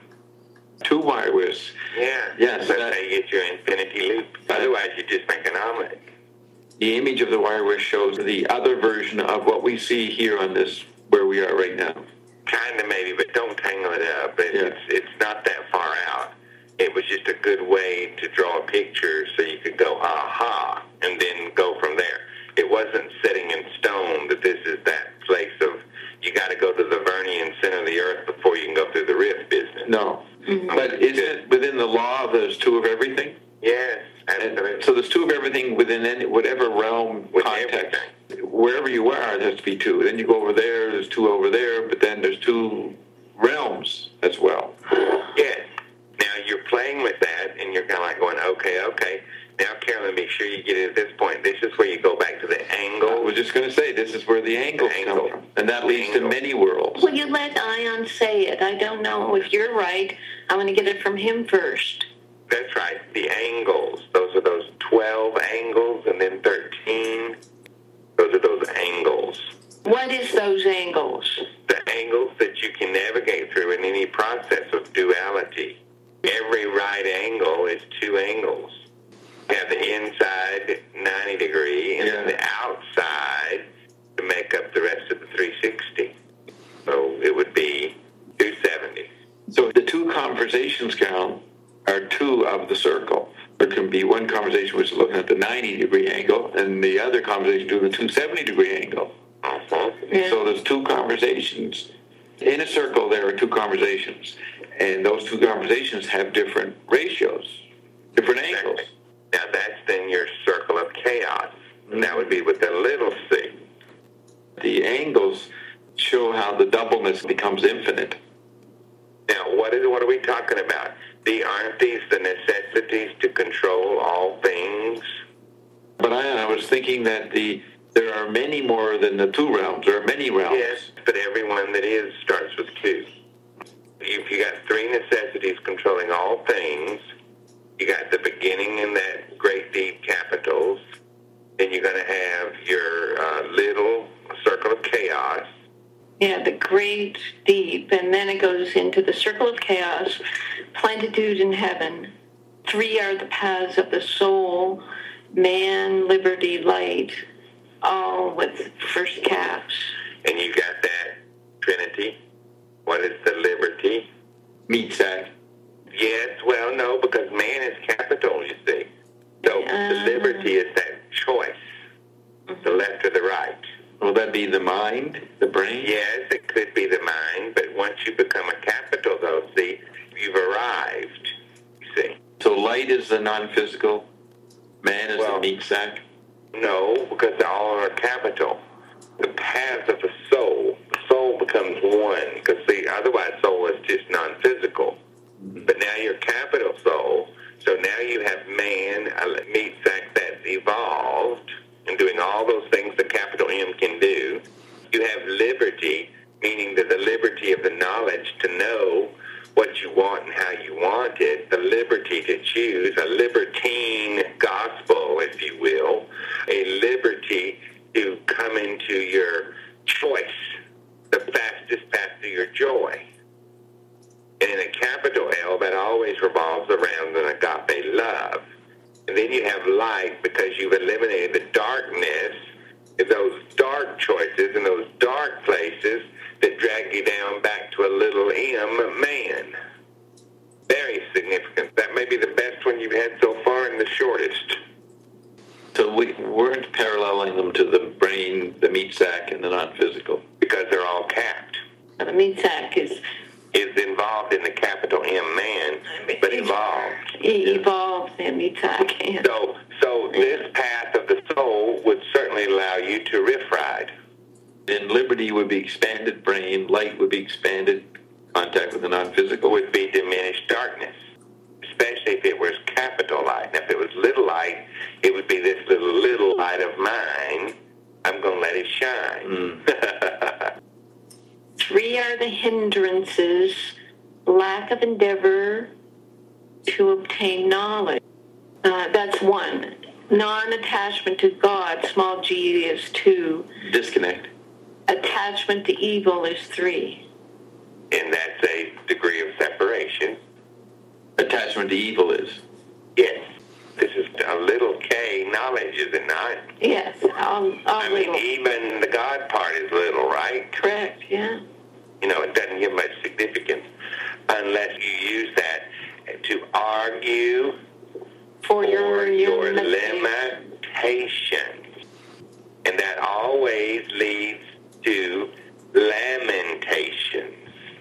Speaker 1: Two wire wisps.
Speaker 2: Yeah.
Speaker 1: Yes,
Speaker 2: That's
Speaker 1: that-
Speaker 2: how you get your infinity loop. Otherwise you just make an omelet.
Speaker 1: The image of the wire wisp shows the other version of what we see here on this, where we are right now.
Speaker 2: Kind of maybe, but don't tangle it up. It,
Speaker 1: Yeah.
Speaker 2: It's it's not that far out. It was just a good way to draw a picture so you could go, aha, and then go from there. It wasn't setting in stone that this is that place of, you got to go to the Vernian center of the earth before you can go through the rift business.
Speaker 1: No. But is it within the law of there's two of everything?
Speaker 2: Yes,
Speaker 1: And
Speaker 2: absolutely.
Speaker 1: so there's two of everything within any, whatever realm,
Speaker 2: With
Speaker 1: context. Wherever you are, there has to be two. Then you go over there, there's two over there, but then there's two realms as well.
Speaker 2: Yes. Now you're playing with that, and you're kind of like going, okay, okay. Now, Carolyn, make sure you get it at this point. This is where you go back to the
Speaker 1: I
Speaker 2: angle.
Speaker 1: was just going to say, this is where the angles
Speaker 2: The
Speaker 1: come
Speaker 2: angle.
Speaker 1: from. And that leads to
Speaker 2: Angle.
Speaker 1: many worlds.
Speaker 3: Will you let Ion say it? I don't know if you're right. I'm going to get it from him first.
Speaker 2: That's right, the angles. Those are those twelve angles, and then thirteen. Those are those angles.
Speaker 3: What is those angles?
Speaker 2: The angles that you can navigate through in any process of duality. Every right angle is two angles. You have the inside ninety degree and then
Speaker 1: Yeah.
Speaker 2: the outside to make up the rest of the three sixty. So it would be two seventy.
Speaker 1: So the two conversations, Carol, are two of the circle. There can be one conversation which is looking at the ninety degree angle, and the other conversation doing the two seventy degree angle.
Speaker 2: Uh-huh.
Speaker 3: Yeah.
Speaker 1: So there's two conversations. In a circle, there are two conversations. And those two conversations have different ratios, different angles.
Speaker 2: Now that's then your circle of chaos. That would be with the little c.
Speaker 1: The angles show how the doubleness becomes infinite.
Speaker 2: Now what is what are we talking about? The aren't these the necessities to control all things?
Speaker 1: But I, I was thinking that the there are many more than the two realms. There are many realms.
Speaker 2: Yes, but everyone that is starts with two. If you got three necessities controlling all things, you got the beginning in that great deep capitals, then you're going to have your uh, little circle of chaos.
Speaker 3: Yeah, the great deep, and then it goes into the circle of chaos, plenitude in heaven. Three are the paths of the soul, man, liberty, light, all with first caps.
Speaker 2: And you got that Trinity. What is the liberty?
Speaker 1: Meet that.
Speaker 2: Yes, well, no, because man is capital, you see. So the
Speaker 3: Uh.
Speaker 2: liberty is that choice, the left or the right.
Speaker 1: Will that be the mind, the brain?
Speaker 2: Yes, it could be the mind, but once you become a capital, though, see, you've arrived, you see.
Speaker 1: So light is the non-physical. Man is
Speaker 2: Well-
Speaker 1: the meat sack.
Speaker 2: No, because all are capital. the path of the soul. The soul becomes one, because see, otherwise soul is just non-physical. But now you're capital soul, so now you have man, a meat sack that's evolved and doing all those things that capital M can do. You have liberty, meaning that the liberty of the knowledge to know what you want and how you want it, the liberty to choose, a libertine gospel, if you will, a liberty to come into your choice, the fastest path to your joy. And in a capital L, that always revolves around an agape love. And then you have light, because you've eliminated the darkness, those dark choices and those dark places that drag you down back to a little m man. Very significant. That may be the best one you've had so far and the shortest.
Speaker 1: So we weren't paralleling them to the brain, the meat sack, and the non-physical.
Speaker 2: Because they're all capped.
Speaker 3: And the meat sack is...
Speaker 2: is involved in the capital M man, but evolved.
Speaker 3: He evolved in meat sack. Yeah.
Speaker 2: So, so this path of the soul would certainly allow you to riff ride.
Speaker 1: Then liberty would be expanded brain, light would be expanded contact with the non-physical.
Speaker 2: Would be diminished darkness, especially if it was capital light. Now, if it was little light, it would be this little, little light of mine. I'm going to let it shine.
Speaker 1: Mm.
Speaker 3: Three are the hindrances: lack of endeavor to obtain knowledge. Uh, that's one. Non-attachment to God, small g, is two.
Speaker 1: Disconnect.
Speaker 3: Attachment to evil is three.
Speaker 2: And that's a degree of separation.
Speaker 1: Attachment to evil is?
Speaker 2: Yes. This is a little k knowledge, is it not?
Speaker 3: Yes. All, all
Speaker 2: I
Speaker 3: little.
Speaker 2: mean, even the God part is little, right?
Speaker 3: Correct, yeah.
Speaker 2: You know, it doesn't give much significance unless you use that to argue
Speaker 3: For your,
Speaker 2: for your
Speaker 3: limitations.
Speaker 2: limitations. And that always leads to lamentations.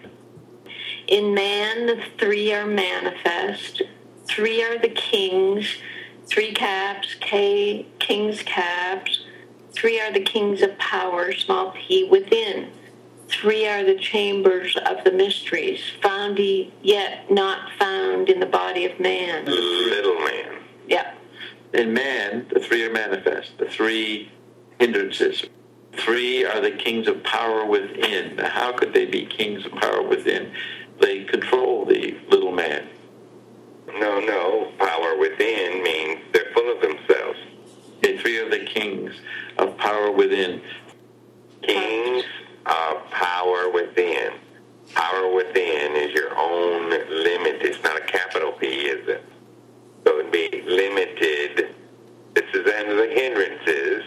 Speaker 3: In man, the three are manifest. Three are the kings. Three caps, K, king's caps. Three are the kings of power, small p, within. Three are the chambers of the mysteries, found yet not found in the body of man.
Speaker 2: Little man.
Speaker 3: Yeah.
Speaker 1: In man, the three are manifest. The three hindrances. Three are the kings of power within. Now, how could they be kings of power within? They control the little man.
Speaker 2: No, no. Power within means they're full of themselves.
Speaker 1: The three are the kings of power within.
Speaker 2: Kings of power within. Power within is your own limit. It's not a capital P, is it? So it would be limited. This is under the hindrances.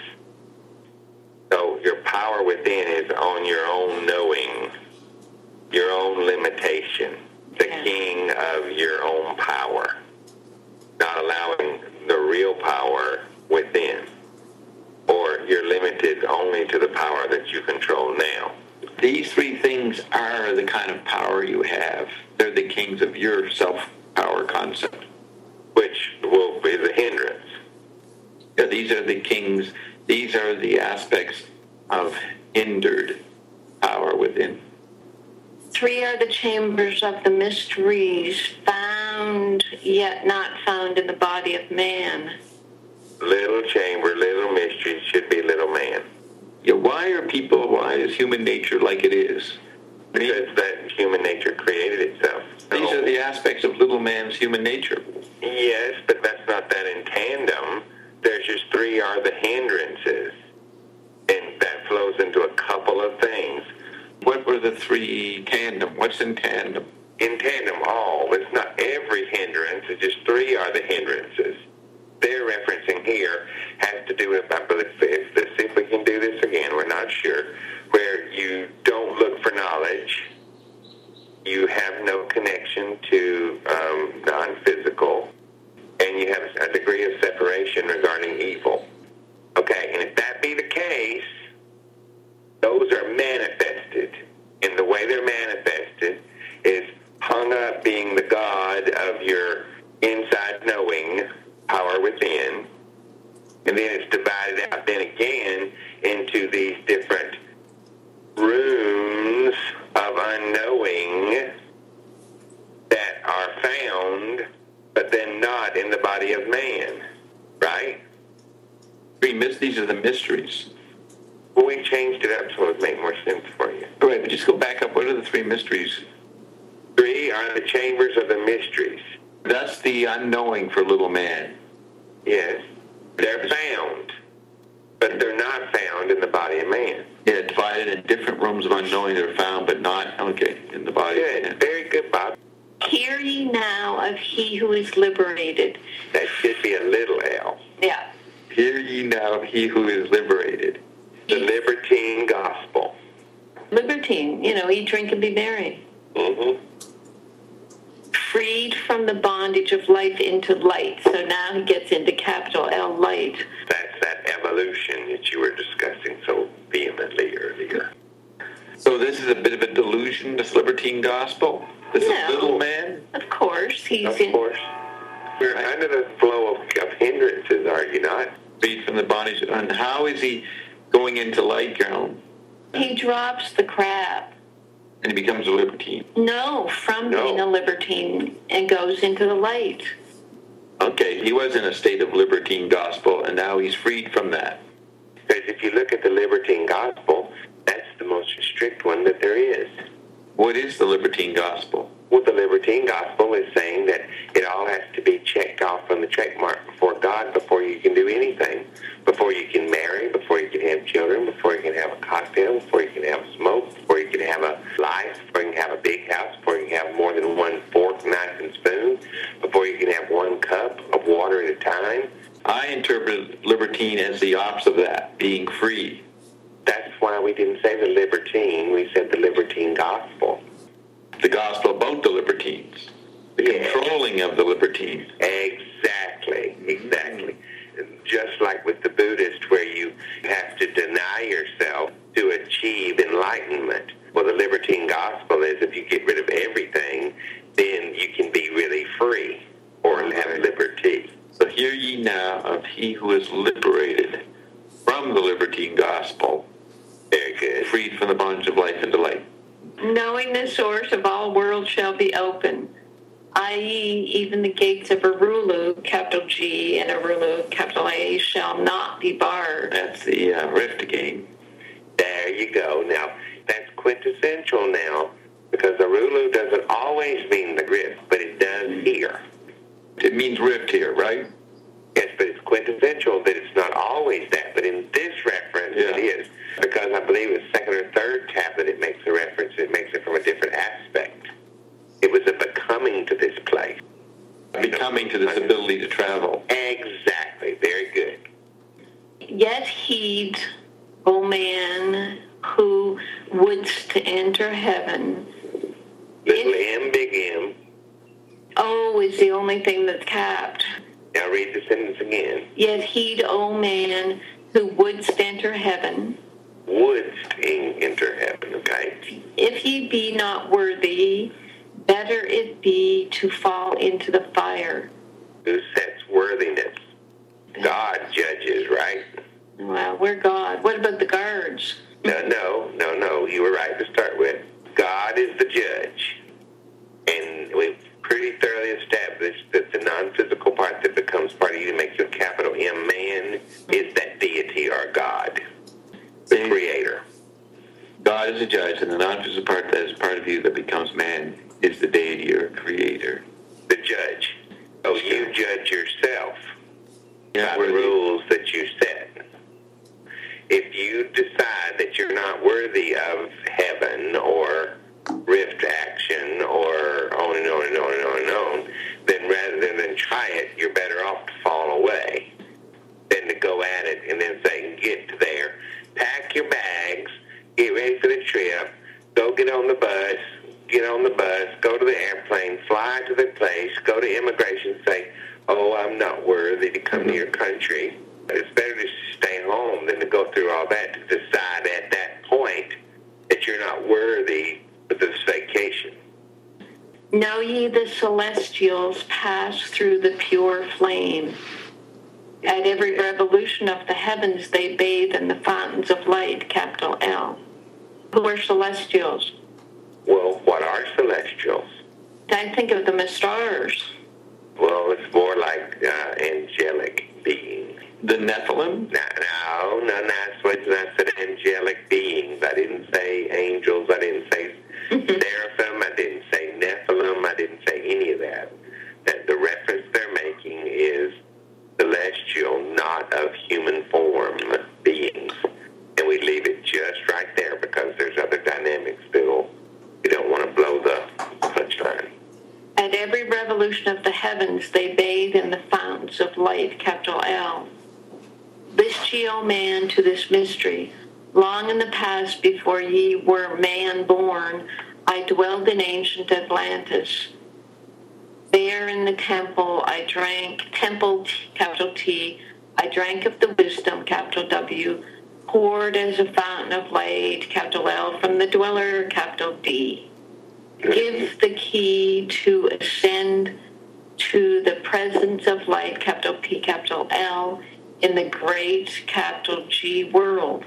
Speaker 2: So your power within is on your own knowing, your own limitation, the
Speaker 3: Yeah.
Speaker 2: king of your own power, not allowing the real power within. Or you're limited only to the power that you control now.
Speaker 1: These three things are the kind of power you have. They're the kings of your self-power concept.
Speaker 2: Which will be the hindrance.
Speaker 1: Yeah, these are the kings. These are the aspects of hindered power within.
Speaker 3: Three are the chambers of the mysteries, found yet not found in the body of man.
Speaker 2: Little chamber, little mystery should be little man.
Speaker 1: Yeah, why are people, why is human nature like it is?
Speaker 2: Because that human nature created itself.
Speaker 1: These
Speaker 2: So-
Speaker 1: are the aspects of little man's human nature.
Speaker 2: Yes, but that's not that in tandem. There's just three are the hindrances. And that flows into a couple of things.
Speaker 1: What were the three tandem? What's in tandem?
Speaker 2: In tandem, all. It's not every hindrance. It's just three are the hindrances. They're referencing here has to do with, I believe, if, let's see if we can do this again. We're not sure. Where you don't look for knowledge. You have no connection to um, non-physical. And you have a degree of separation regarding evil. Okay, and if that be the case, those are manifested. And the way they're manifested is hung up being the God of your inside knowing, power within, And then it's divided out then again into these different rooms of unknowing that are found, but then not in the body of man, right?
Speaker 1: Three mis- these are the mysteries.
Speaker 2: Well, we changed it up so it would make more sense for you.
Speaker 1: All right, but just go back up. What are the three mysteries?
Speaker 2: Three are the chambers of the mysteries.
Speaker 1: That's the unknowing for little man.
Speaker 2: Yes. They're found, but they're not found in the body of man.
Speaker 1: Yeah, divided in different rooms of unknowing that are found, but not, okay, in the body
Speaker 2: Good.
Speaker 1: of man.
Speaker 2: Very good, Bob.
Speaker 3: Hear ye now of he who is liberated.
Speaker 2: That should be a little L.
Speaker 3: Yeah.
Speaker 1: Hear ye now of he who is liberated.
Speaker 2: The libertine gospel.
Speaker 3: Libertine, you know, eat, drink, and be merry.
Speaker 2: Mm-hmm.
Speaker 3: Freed from the bondage of life into light. So now he gets into capital L, light.
Speaker 2: That's that evolution that you were discussing so vehemently earlier.
Speaker 1: So this is a bit of a delusion, this libertine gospel? This
Speaker 3: No.
Speaker 1: is little man?
Speaker 3: Of course, he's
Speaker 2: Of
Speaker 3: in.
Speaker 2: course. You're under the flow of, of hindrances, are you not?
Speaker 1: Freed from the bondage. And how is he going into light ground?
Speaker 3: He drops the crap.
Speaker 1: And he becomes a libertine.
Speaker 3: No, from
Speaker 2: No.
Speaker 3: being a libertine and goes into the light.
Speaker 1: Okay, he was in a state of libertine gospel, and now he's freed from that.
Speaker 2: Because if you look at the libertine gospel, that's the most strict one that there is.
Speaker 1: What is the libertine gospel?
Speaker 2: Well, the libertine gospel is saying that it all has to be checked off on the check mark before God before you can do anything. Before you can marry, before you can have children, before you can have a cocktail, before you can have a smoke, before you can have a life, before you can have a big house, before you can have more than one fork, knife, and spoon, before you can have one cup of water at a time.
Speaker 1: I interpret libertine as the opposite of that, being free.
Speaker 2: That's why we didn't say the libertine, we said the libertine gospel.
Speaker 1: The gospel about the libertines. The
Speaker 2: Yeah.
Speaker 1: controlling of the libertines.
Speaker 2: Exactly, exactly. Just like with the Buddhist, where you have to deny yourself to achieve enlightenment. Well, the libertine gospel is if you get rid of everything, then you can be really free or have liberty.
Speaker 1: So hear ye now of he who is liberated from the libertine gospel,
Speaker 2: Very good.
Speaker 1: freed from the bondage of life into light.
Speaker 3: Knowing the source of all worlds shall be open, that is, even the gates of Arulu, capital G, and Arulu, capital A, shall not be barred.
Speaker 1: That's the uh, rift again.
Speaker 2: There you go. Now, that's quintessential now, because Arulu doesn't always mean the rift, but it does here.
Speaker 1: It means rift here, right?
Speaker 2: Yes, but it's quintessential that it's not always that, but in this reference
Speaker 1: Yeah.
Speaker 2: it is. Because I believe it's second or third tablet it makes a reference, it makes it from a different aspect. It was a becoming to this place.
Speaker 1: Becoming to this ability to travel.
Speaker 2: Exactly. Very good.
Speaker 3: Yet heed, O man, who wouldst to enter heaven.
Speaker 2: Little
Speaker 3: If-
Speaker 2: M, big M.
Speaker 3: O is the only thing that's capped.
Speaker 2: Now read the sentence again.
Speaker 3: Yet heed, O man, who wouldst enter heaven.
Speaker 2: Wouldst enter heaven, okay?
Speaker 3: If ye be not worthy, better it be to fall into the fire.
Speaker 2: Who sets worthiness? God judges, right?
Speaker 3: Well, we're God. What about the guards?
Speaker 2: No, no, no, no. You were right to start with. God is the judge. And we've pretty thoroughly established that the non-physical part that becomes part of you to make you a capital M man is that deity or God, the creator.
Speaker 1: God is a judge, and the non-physical part that is part of you that becomes man is the deity or creator.
Speaker 2: The judge. Oh, you judge yourself
Speaker 1: Yeah,
Speaker 2: by the
Speaker 1: worthy.
Speaker 2: rules that you set. If you decide that you're not worthy of heaven or rift action or on and on and on and on and on, then rather than try it, you're better off to fall away than to go at it and then say, get there. Pack your bags, get ready for the trip, go get on the bus, get on the bus, go to the airplane, fly to the place, go to immigration, say, oh, I'm not worthy to come to your country. It's better to stay home than to go through all that to decide at that point that you're not worthy of this vacation.
Speaker 3: Know ye the celestials pass through the pure flame. At every revolution of the heavens, they bathe in the fountains of light, capital L. Who are celestials?
Speaker 2: Well, what are celestials?
Speaker 3: I think of them as stars.
Speaker 2: Well, it's more like uh, angelic beings.
Speaker 1: The Nephilim?
Speaker 2: No, no, no, that's what I said, angelic beings. I didn't say angels. I didn't say seraphim. I didn't say Nephilim. I didn't say any of that. That the reference they're making is celestial, not of human form beings. And we leave it just right there because there's other dynamics that'll, you don't want to blow the punchline.
Speaker 3: At every revolution of the heavens, they bathe in the fountains of light, capital L. List ye, O man, to this mystery. Long in the past, before ye were man born, I dwelled in ancient Atlantis. There in the temple I drank, temple, capital T, I drank of the wisdom, capital W, poured as a fountain of light, capital L, from the dweller, capital D. Gives the key to ascend to the presence of light, capital P, capital L, in the great, capital G, world.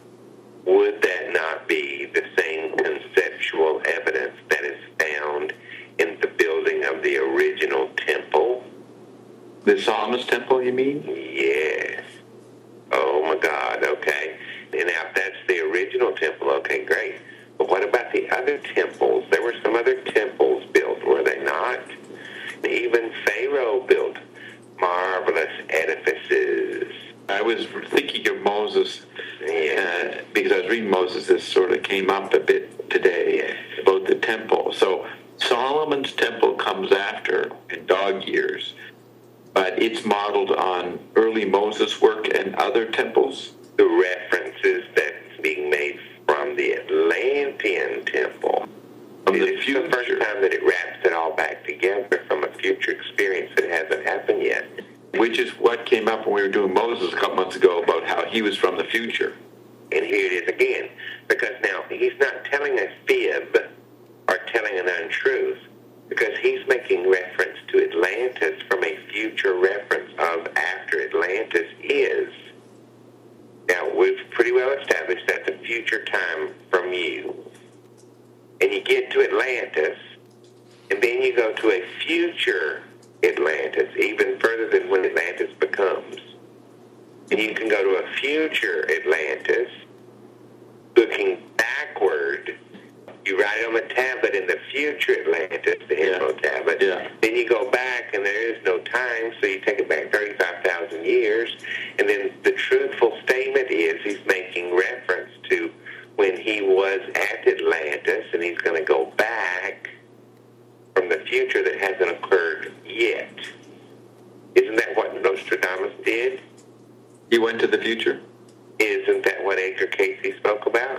Speaker 2: Would that not be the same conceptual evidence that is found in the building of the original temple?
Speaker 1: The Psalmist temple, you mean?
Speaker 2: Yes. Oh, my God. Okay. And now, if that's the original temple, okay, great. But what about the other temples? There were some other temples built, were they not? Even Pharaoh built marvelous edifices.
Speaker 1: I was thinking of Moses,
Speaker 2: Yeah.
Speaker 1: uh, because I was reading Moses, this sort of came up a bit today
Speaker 2: Yes.
Speaker 1: about the temple. So Solomon's temple comes after, in dog years, but it's modeled on early Moses work and other temples.
Speaker 2: The references that's being made from the Atlantean temple.
Speaker 1: From the
Speaker 2: It's the first
Speaker 1: future.
Speaker 2: time that it wraps it all back together from a future experience that hasn't happened yet.
Speaker 1: Which is what came up when we were doing Moses a couple months ago about how he was from the future.
Speaker 2: And here it is again. Because now, he's not telling a fib or telling an untruth, because he's making reference to Atlantis from a future reference of after Atlantis is. Now, we've pretty well established that's a future time from you. And you get to Atlantis, and then you go to a future Atlantis, even further than when Atlantis becomes. And you can go to a future Atlantis, looking backward. You write it on the tablet in the future Atlantis, the
Speaker 1: Yeah.
Speaker 2: info tablet.
Speaker 1: Yeah.
Speaker 2: Then you go back, and there is no time, so you take it back thirty-five thousand years. And then the truthful statement is he's making reference to when he was at Atlantis, and he's going to go back from the future that hasn't occurred yet. Isn't that what Nostradamus did?
Speaker 1: He went to the future?
Speaker 2: Isn't that what Edgar Casey spoke about?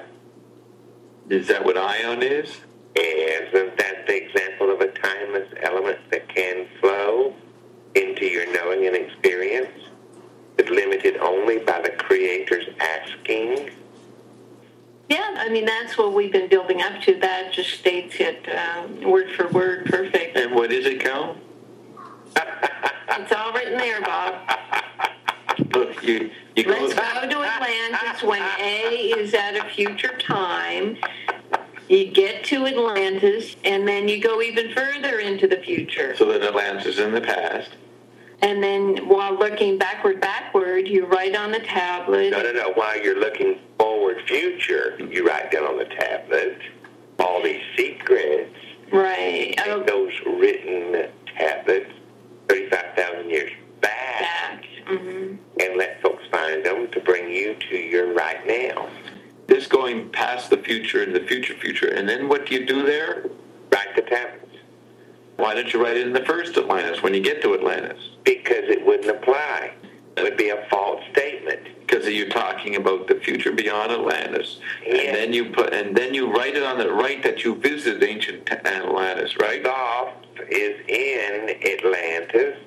Speaker 1: Is that what Ion is?
Speaker 2: Isn't that the example of a timeless element that can flow into your knowing and experience, but limited only by the Creator's asking?
Speaker 3: Yeah, I mean, that's what we've been building up to. That just states it um, word for word, perfect.
Speaker 1: And what is it, Cal?
Speaker 3: It's all written there, Bob.
Speaker 1: Look, you, you go...
Speaker 3: Let's go to Atlantis when A is at a future time. You get to Atlantis, and then you go even further into the future.
Speaker 1: So that Atlantis is in the past.
Speaker 3: And then while looking backward, backward, you write on the tablet.
Speaker 2: No, no, no. While you're looking forward future, you write down on the tablet all these secrets.
Speaker 3: Right.
Speaker 2: Take
Speaker 3: Oh,
Speaker 2: those written tablets thirty-five thousand years back,
Speaker 3: back. hmm
Speaker 2: and let folks find them to bring you to your right now.
Speaker 1: This going past the future and the future future. And then what do you do there?
Speaker 2: Write the tablets.
Speaker 1: Why don't you write it in the first Atlantis when you get to Atlantis?
Speaker 2: Because it wouldn't apply. It would be a false statement.
Speaker 1: Because you're talking about the future beyond Atlantis.
Speaker 2: Yeah.
Speaker 1: And then you put and then you write it on the right that you visited ancient Atlantis, right?
Speaker 2: Thoth is in Atlantis.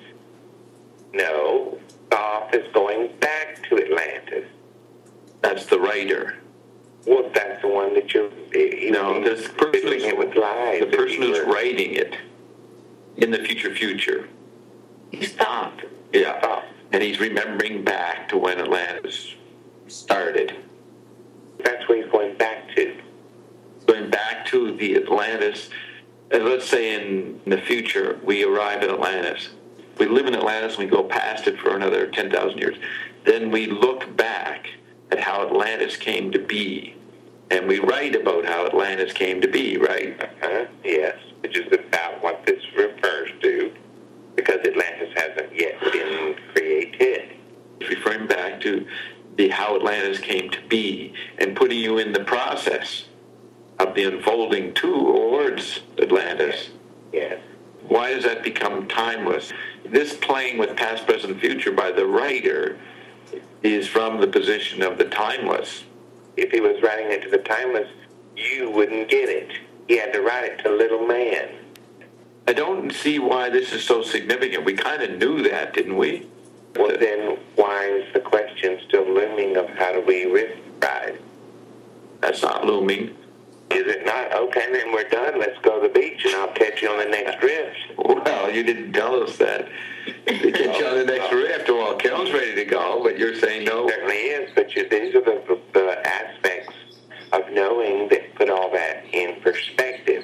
Speaker 2: No, Thoth is going back to Atlantis.
Speaker 1: That's the writer.
Speaker 2: Well, that's the one that you're, you
Speaker 1: No,
Speaker 2: know,
Speaker 1: this person
Speaker 2: filling it with lies.
Speaker 1: the person
Speaker 2: if you
Speaker 1: who's
Speaker 2: were-
Speaker 1: writing it in the future future.
Speaker 3: He's Thoth.
Speaker 1: Yeah.
Speaker 2: Thoth.
Speaker 1: And he's remembering back to when Atlantis started.
Speaker 2: That's where he's going back to.
Speaker 1: Going back to the Atlantis, and let's say in the future, we arrive at Atlantis. We live in Atlantis and we go past it for another ten thousand years. Then we look back at how Atlantis came to be. And we write about how Atlantis came to be, right?
Speaker 2: Uh-huh, yes, which is about what this refers to, because Atlantis hasn't yet been created.
Speaker 1: Referring back to the how Atlantis came to be and putting you in the process of the unfolding towards Atlantis.
Speaker 2: Yes.
Speaker 1: Why does that become timeless? This playing with past, present, future by the writer is from the position of the timeless.
Speaker 2: If he was writing it to the timeless, you wouldn't get it. He had to write it to little man.
Speaker 1: I don't see why this is so significant. We kind of knew that, didn't we?
Speaker 2: Well, then why is the question still looming of how do we rift ride?
Speaker 1: That's not looming.
Speaker 2: Is it not? Okay, then we're done. Let's go to the beach, and I'll catch you on the next rift.
Speaker 1: Well, you didn't tell us that. To catch you on the next rift. Well, Kel's ready to go, but you're saying no.
Speaker 2: It certainly is, but you, these are the, the aspects of knowing that put all that in perspective,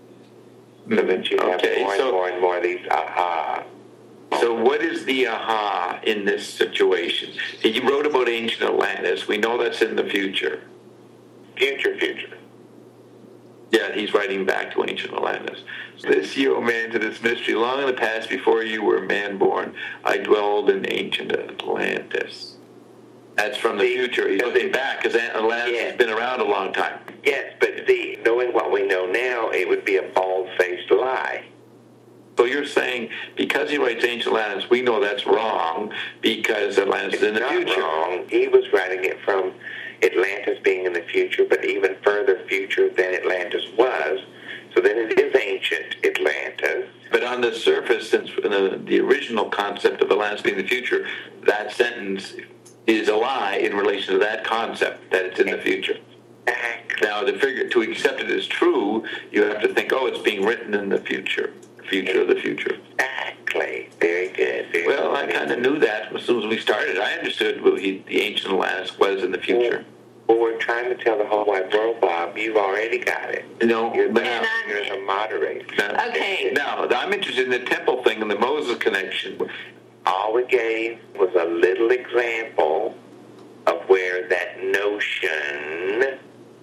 Speaker 2: so that you have
Speaker 1: Okay,
Speaker 2: more
Speaker 1: so-
Speaker 2: and more and more of these aha.
Speaker 1: So what is the aha in this situation? You wrote about ancient Atlantis. We know that's in the future.
Speaker 2: Future, future.
Speaker 1: Yeah, he's writing back to ancient Atlantis. This ye, O man, to this mystery, long in the past, before you were man born, I dwelled in ancient Atlantis. That's from the future. He's looking back, because Atlantis
Speaker 2: Yeah.
Speaker 1: has been around a long time.
Speaker 2: Yes, but see, knowing what we know now, it would be a bald-faced lie.
Speaker 1: So you're saying, because he writes ancient Atlantis, we know that's wrong, because Atlantis is in the
Speaker 2: Not
Speaker 1: future.
Speaker 2: wrong. He was writing it from Atlantis being in the future, but even further future than Atlantis was. So then it is ancient Atlantis.
Speaker 1: But on the surface, since the, the original concept of Atlantis being the future, that sentence is a lie in relation to that concept, that it's in the future.
Speaker 2: Exactly.
Speaker 1: Now, to figure, to accept it as true, you have to think, oh, it's being written in the future, future of the future.
Speaker 2: Exactly. Very good. Very
Speaker 1: Well, I
Speaker 2: good.
Speaker 1: kind of knew that as soon as we started. I understood what he, the ancient Atlantis was in the future.
Speaker 2: Well, we're trying to tell the whole wide world, Bob. You've already got it.
Speaker 1: No,
Speaker 2: You're,
Speaker 1: but
Speaker 3: And
Speaker 1: now,
Speaker 3: I'm-
Speaker 2: you're the moderator.
Speaker 1: now,
Speaker 3: Okay.
Speaker 1: now, I'm interested in the temple thing and the Moses connection.
Speaker 2: All we gave was a little example of where that notion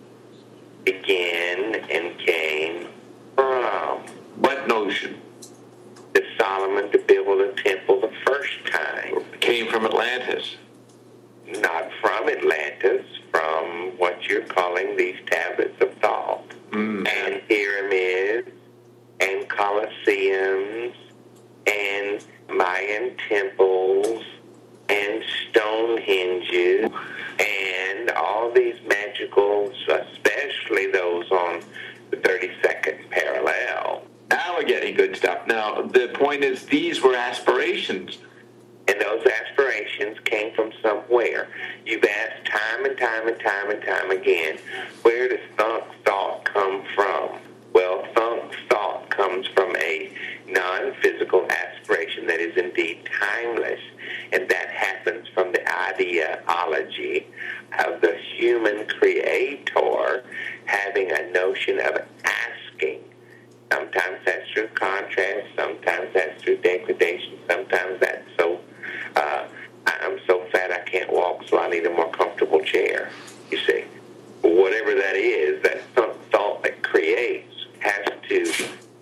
Speaker 2: began and came from.
Speaker 1: What notion
Speaker 2: That Solomon to build a temple the first time.
Speaker 1: came from Atlantis?
Speaker 2: Not from Atlantis, from what you're calling these tablets of thought.
Speaker 1: Mm.
Speaker 2: And pyramids, and colosseums, and Mayan temples, and Stonehenges, and all these magical, especially those on the thirty-second parallel.
Speaker 1: Now we're getting good stuff. Now, the point is, these were aspirations.
Speaker 2: And those aspirations came from somewhere. You've asked time and time and time and time again, where does thunk thought come from? Well, thunk thought comes from a non-physical aspiration that is indeed timeless, and that happens from the ideology of the human creator having a notion of asking. Sometimes that's through contrast, sometimes that's through degradation, sometimes that's so, uh, I'm so fat I can't walk, so I need a more comfortable chair, you see. Whatever that is, that thought that creates has to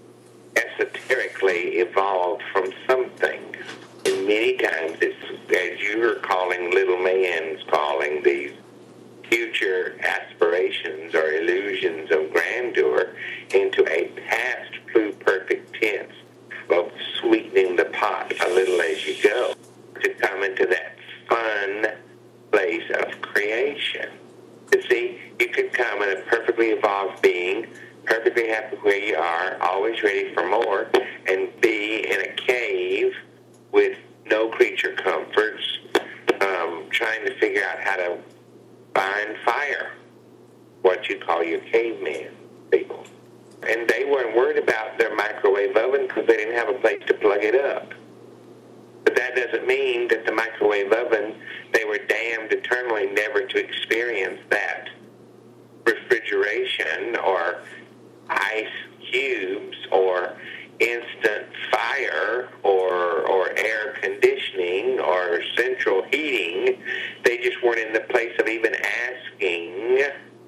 Speaker 2: esoterically evolve from something. And many times it's, as you're calling little man's calling, these future aspirations or illusions of grandeur into a past pluperfect tense of sweetening the pot a little as you go to come into that fun place of creation. You see, you can come in a perfectly evolved being, perfectly happy where you are, always ready for more, and be in a cave with no creature comforts, um, trying to figure out how to find fire, what you call your caveman people. And they weren't worried about their microwave oven because they didn't have a place to plug it up. But that doesn't mean that the microwave oven, they were damned eternally never to experience that refrigeration or ice cubes or instant fire or or air conditioning or central heating. They just weren't in the place of even asking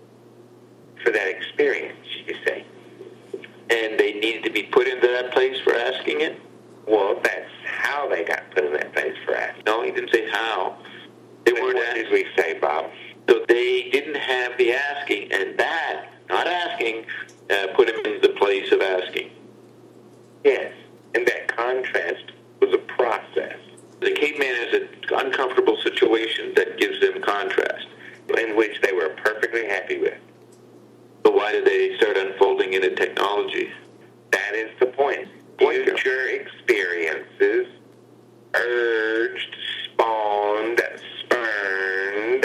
Speaker 2: for that experience, you see.
Speaker 1: And they needed to be put into that place for asking it?
Speaker 2: Well, that's how they got put in that place for asking.
Speaker 1: No, he didn't say how. They
Speaker 2: Then
Speaker 1: weren't
Speaker 2: what
Speaker 1: asking.
Speaker 2: did we say, Bob?
Speaker 1: So they didn't have the asking, and that, not asking, uh, put him into the place of asking.
Speaker 2: Yes, and that contrast was a process
Speaker 1: The caveman is an uncomfortable situation that gives them contrast.
Speaker 2: in which they were perfectly happy with.
Speaker 1: So why did they start unfolding into technology?
Speaker 2: That is the point. Future experiences urged, spawned, spurned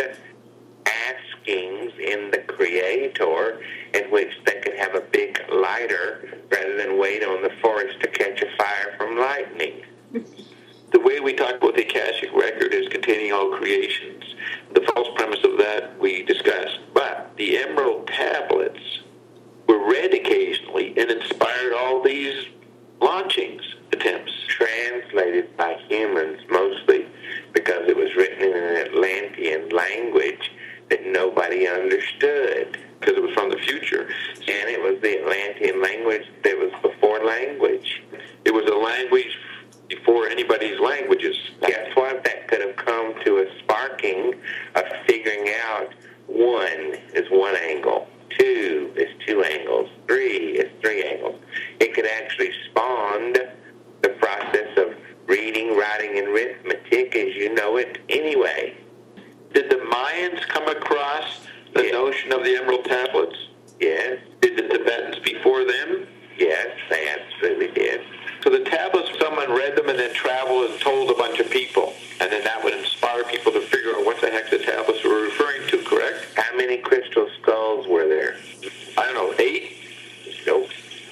Speaker 2: askings in the Creator in which they could have a big lighter rather than wait on the forest to catch a fire from lightning.
Speaker 1: The way we talk about the Akashic Record is containing all creations. The false premise of that we discussed. But the Emerald Tablets were read occasionally and inspired all these launchings attempts.
Speaker 2: Translated by humans mostly because it was written in an Atlantean language that nobody understood.
Speaker 1: Because it was from the future.
Speaker 2: And it was the Atlantean language that was before language.
Speaker 1: It was a language before anybody's languages.
Speaker 2: Guess what? That could have come to a sparking of figuring out one is one angle, two is two angles, three is three angles. It could actually spawn the process of reading, writing, and arithmetic as you know it anyway.
Speaker 1: Did the Mayans come across the
Speaker 2: Yes.
Speaker 1: notion of the Emerald Tablets?
Speaker 2: Yes,
Speaker 1: Did the Tibetans before them?
Speaker 2: yes, they absolutely did.
Speaker 1: So the tablets, someone read them and then traveled and told a bunch of people. And then that would inspire people to figure out what the heck the tablets were referring to, correct?
Speaker 2: How many crystal skulls were there?
Speaker 1: I don't know, eight?
Speaker 2: Nope.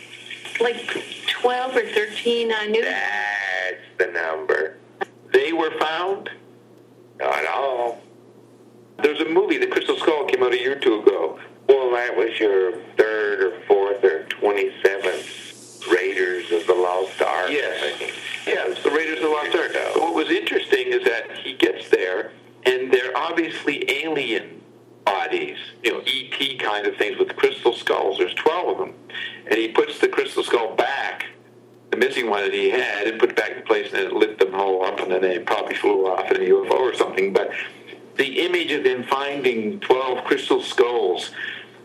Speaker 3: Like twelve or thirteen, I knew.
Speaker 2: That's the number.
Speaker 1: They were found?
Speaker 2: Not all.
Speaker 1: There's a movie, The Crystal Skull, came out a year or two ago.
Speaker 2: Well, that was your third or fourth or twenty-seventh Raiders of the Lost Ark.
Speaker 1: Yes.
Speaker 2: I think.
Speaker 1: Yeah, it's the Raiders of the Lost Ark. But what was interesting is that he gets there, and they're obviously alien bodies, you know, E T kind of things with crystal skulls. There's twelve of them. And he puts the crystal skull back, the missing one that he had, and put it back in place, and then it lit them all up, and then they probably flew off in a U F O or something. But the image of them finding twelve crystal skulls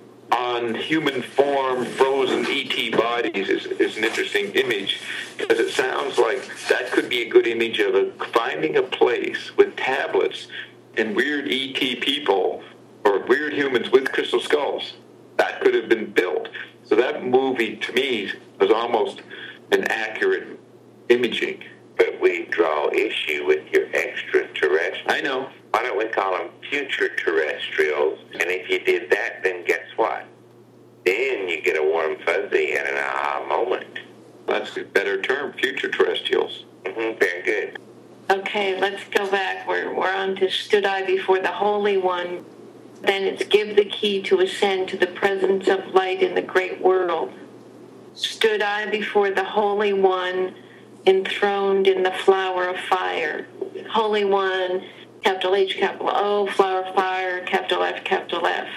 Speaker 1: on human form, frozen E T bodies is, is an interesting image, because it sounds like that could be a good image of a, finding a place with tablets and weird E T people or weird humans with crystal skulls. That could have been built. So that movie, to me, was almost an accurate imaging.
Speaker 2: But we draw issue with your extraterrestrials.
Speaker 1: I know.
Speaker 2: Why don't we call them future terrestrials? And if you did that, then guess what? Then you get a warm fuzzy and an aha moment.
Speaker 1: That's a better term, future terrestrials.
Speaker 2: Mm-hmm, very good.
Speaker 3: Okay, let's go back. We're, we're on to stood I before the Holy One. Then it's give the key to ascend to the presence of light in the great world. Stood I before the Holy One, enthroned in the flower of fire. Holy One, capital H, capital O, flower of fire, capital F, capital F.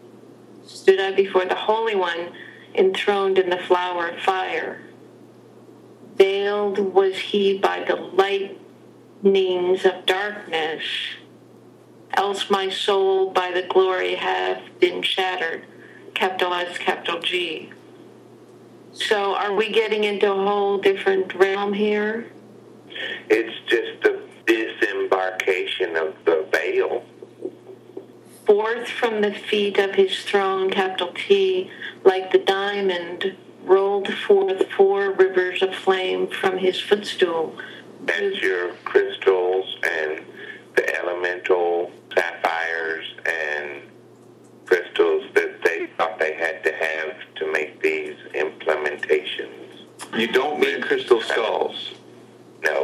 Speaker 3: Stood I before the Holy One, enthroned in the flower of fire. Veiled was he by the lightnings of darkness, else my soul by the glory hath been shattered, capital S, capital G. So are we getting into a whole different realm here?
Speaker 2: It's just the disembarkation of the veil.
Speaker 3: Forth from the feet of his throne, capital T, like the diamond, rolled forth four rivers of flame from his footstool.
Speaker 2: That's your crystals and the elemental sapphires and crystals that they thought they had to have to make these implementations.
Speaker 1: You don't mean crystal skulls.
Speaker 2: No, we do not.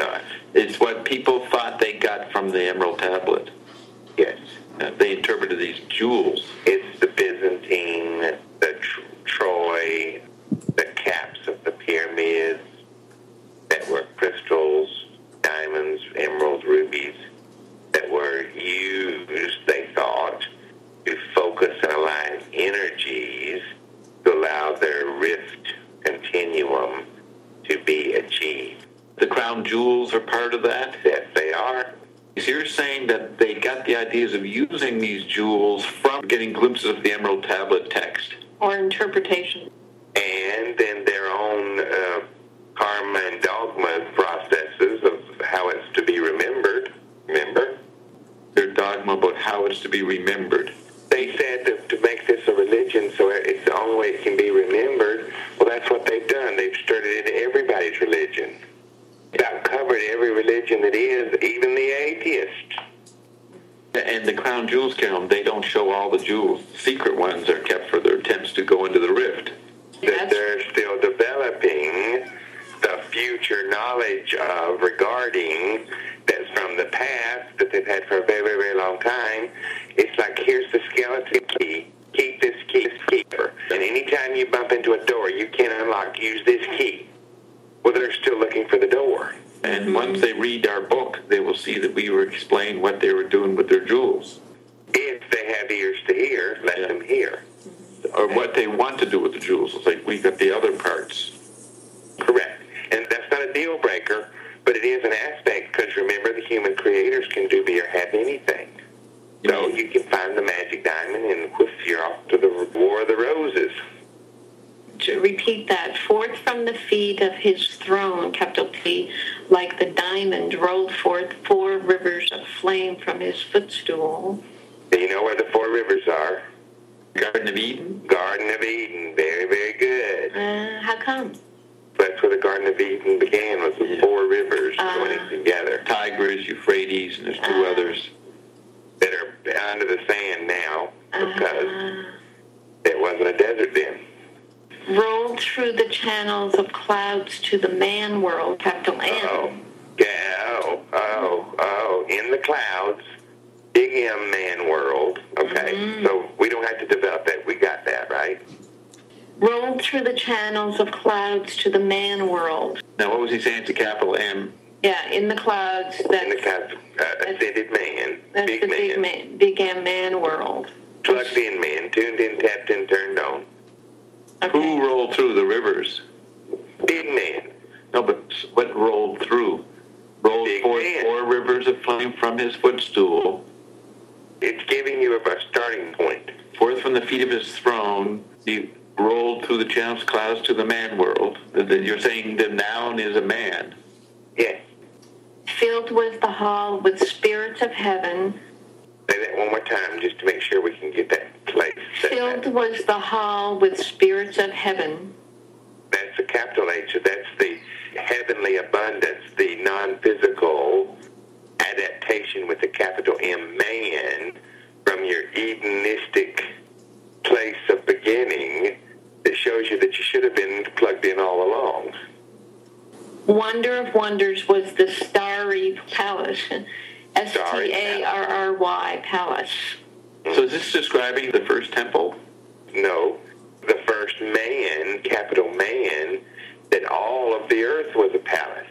Speaker 2: not.
Speaker 1: It's what people thought they got from the Emerald Tablet.
Speaker 2: Yes.
Speaker 1: Uh, they interpreted these jewels.
Speaker 2: It's the Byzantine, the tr- Troy, the caps of the pyramids that were crystals, diamonds, emeralds, rubies, that were used, they thought, to focus and align energies to allow their rift continuum to be achieved.
Speaker 1: The crown jewels are part of that?
Speaker 2: Yes, they are.
Speaker 1: So you're saying that they got the ideas of using these jewels from getting glimpses of the Emerald Tablet text?
Speaker 3: Or interpretation.
Speaker 2: And then their own uh, karma and dogma processes of how it's to be remembered. Remember?
Speaker 1: Their dogma about how it's to be remembered.
Speaker 2: They said that to make this a religion so it's the only way it can be remembered. Well, that's what they've done. They've started it into everybody's religion. They've covered every religion that is, even the atheist.
Speaker 1: And the crown jewels, Carol, they don't show all the jewels. Secret ones are kept for their attempts to go into the rift.
Speaker 2: That they're still developing the future knowledge of regarding that's from the past that they've had for a very, very, very long time. It's like, here's the skeleton key. Keep this key, this key. And anytime you bump into a door, you can't unlock. Use this key. Well, they're still looking for the door.
Speaker 1: And
Speaker 3: Mm-hmm.
Speaker 1: once they read our book, they will see that we were explaining what they were doing with their jewels.
Speaker 2: If they have ears to hear, let
Speaker 1: Yeah.
Speaker 2: them hear.
Speaker 1: Or what they want to do with the jewels. It's like we got the other parts.
Speaker 2: Correct. And that's not a deal breaker, but it is an aspect, because remember, the human creators can do, be, or have anything. So you can find the magic diamond and whoosh, you're off to the War of the Roses.
Speaker 3: To repeat that, forth from the feet of his throne, capital T, like the diamond, rolled forth four rivers of flame from his footstool.
Speaker 2: Do you know where the four rivers are?
Speaker 1: Garden of Eden?
Speaker 2: Garden of Eden. Very, very good.
Speaker 3: Uh, how come?
Speaker 2: That's where the Garden of Eden began, was the
Speaker 1: Yeah.
Speaker 2: four rivers
Speaker 3: Uh.
Speaker 2: joining together
Speaker 1: Tigris, Euphrates, and there's two
Speaker 3: Uh.
Speaker 1: others.
Speaker 2: that are under the sand now because
Speaker 3: Uh,
Speaker 2: it wasn't a desert then.
Speaker 3: rolled through the channels of clouds to the man world, capital M.
Speaker 2: Oh, yeah, oh, oh, oh, in the clouds, big M man world. Okay,
Speaker 3: Mhm.
Speaker 2: so we don't have to develop that. We got that, right?
Speaker 3: Rolled through the channels of clouds to the man world.
Speaker 1: Now, what was he saying to capital M?
Speaker 3: Yeah, in the clouds, that's,
Speaker 2: In the clouds, uh, ascended man,
Speaker 3: that's
Speaker 2: big
Speaker 3: the
Speaker 2: man,
Speaker 3: big man, big M man world.
Speaker 2: plugged in man, tuned in, tapped in, turned on.
Speaker 3: Okay.
Speaker 1: Who rolled through the rivers?
Speaker 2: Big man.
Speaker 1: No, but what rolled through? Rolled
Speaker 2: Big
Speaker 1: forth
Speaker 2: man.
Speaker 1: four rivers of flame from his footstool.
Speaker 2: It's giving you a starting point.
Speaker 1: Forth from the feet of his throne, he rolled through the channels of clouds to the man world. That you're saying the noun is a man.
Speaker 2: Yes.
Speaker 3: Filled was the hall with spirits of heaven.
Speaker 2: Say that one more time just to make sure we can get that place. That-
Speaker 3: Filled was the hall with spirits of heaven.
Speaker 2: That's the capital H. So that's the heavenly abundance, the non-physical adaptation with the capital M, man, from your Edenistic place of beginning that shows you that you should have been plugged in all along.
Speaker 3: Wonder of wonders was the starry palace. S T A R R Y palace.
Speaker 1: So is this describing the first temple?
Speaker 2: No, the first man, capital man, that all of the earth was a palace.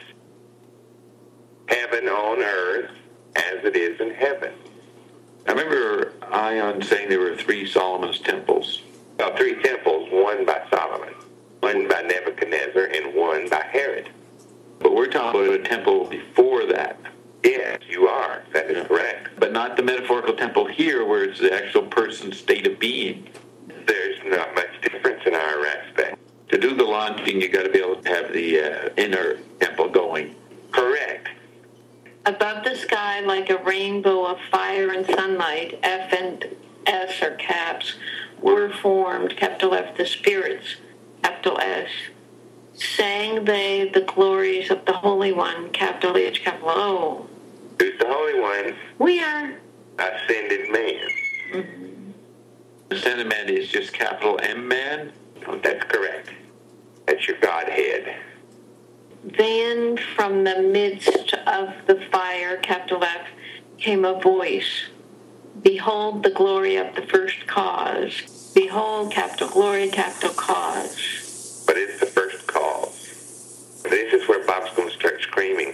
Speaker 2: Heaven on earth as it is in heaven.
Speaker 1: I remember Ion saying there were three Solomon's temples.
Speaker 2: Well, three temples, one by Solomon, one by Nebuchadnezzar, and one by Herod.
Speaker 1: But we're talking about a temple before that.
Speaker 2: Yes, you are. That is correct.
Speaker 1: But not the metaphorical temple here where it's the actual person's state of being.
Speaker 2: There's not much difference in our aspect.
Speaker 1: To do the launching, you got to be able to have the uh, inner temple going.
Speaker 2: Correct.
Speaker 3: Above the sky, like a rainbow of fire and sunlight, F and S or caps, were formed, capital F, the spirits, capital S. Sang they the glories of the Holy One, capital H, capital O.
Speaker 2: Who's the Holy One?
Speaker 3: We are.
Speaker 2: Ascended man.
Speaker 3: Mm-hmm.
Speaker 1: Ascended man is just capital M man?
Speaker 2: Oh, that's correct. That's your Godhead.
Speaker 3: Then from the midst of the fire, capital F, came a voice. Behold the glory of the first cause. Behold, capital glory, capital cause.
Speaker 2: But it's the first cause. This is where Bob's going to start screaming.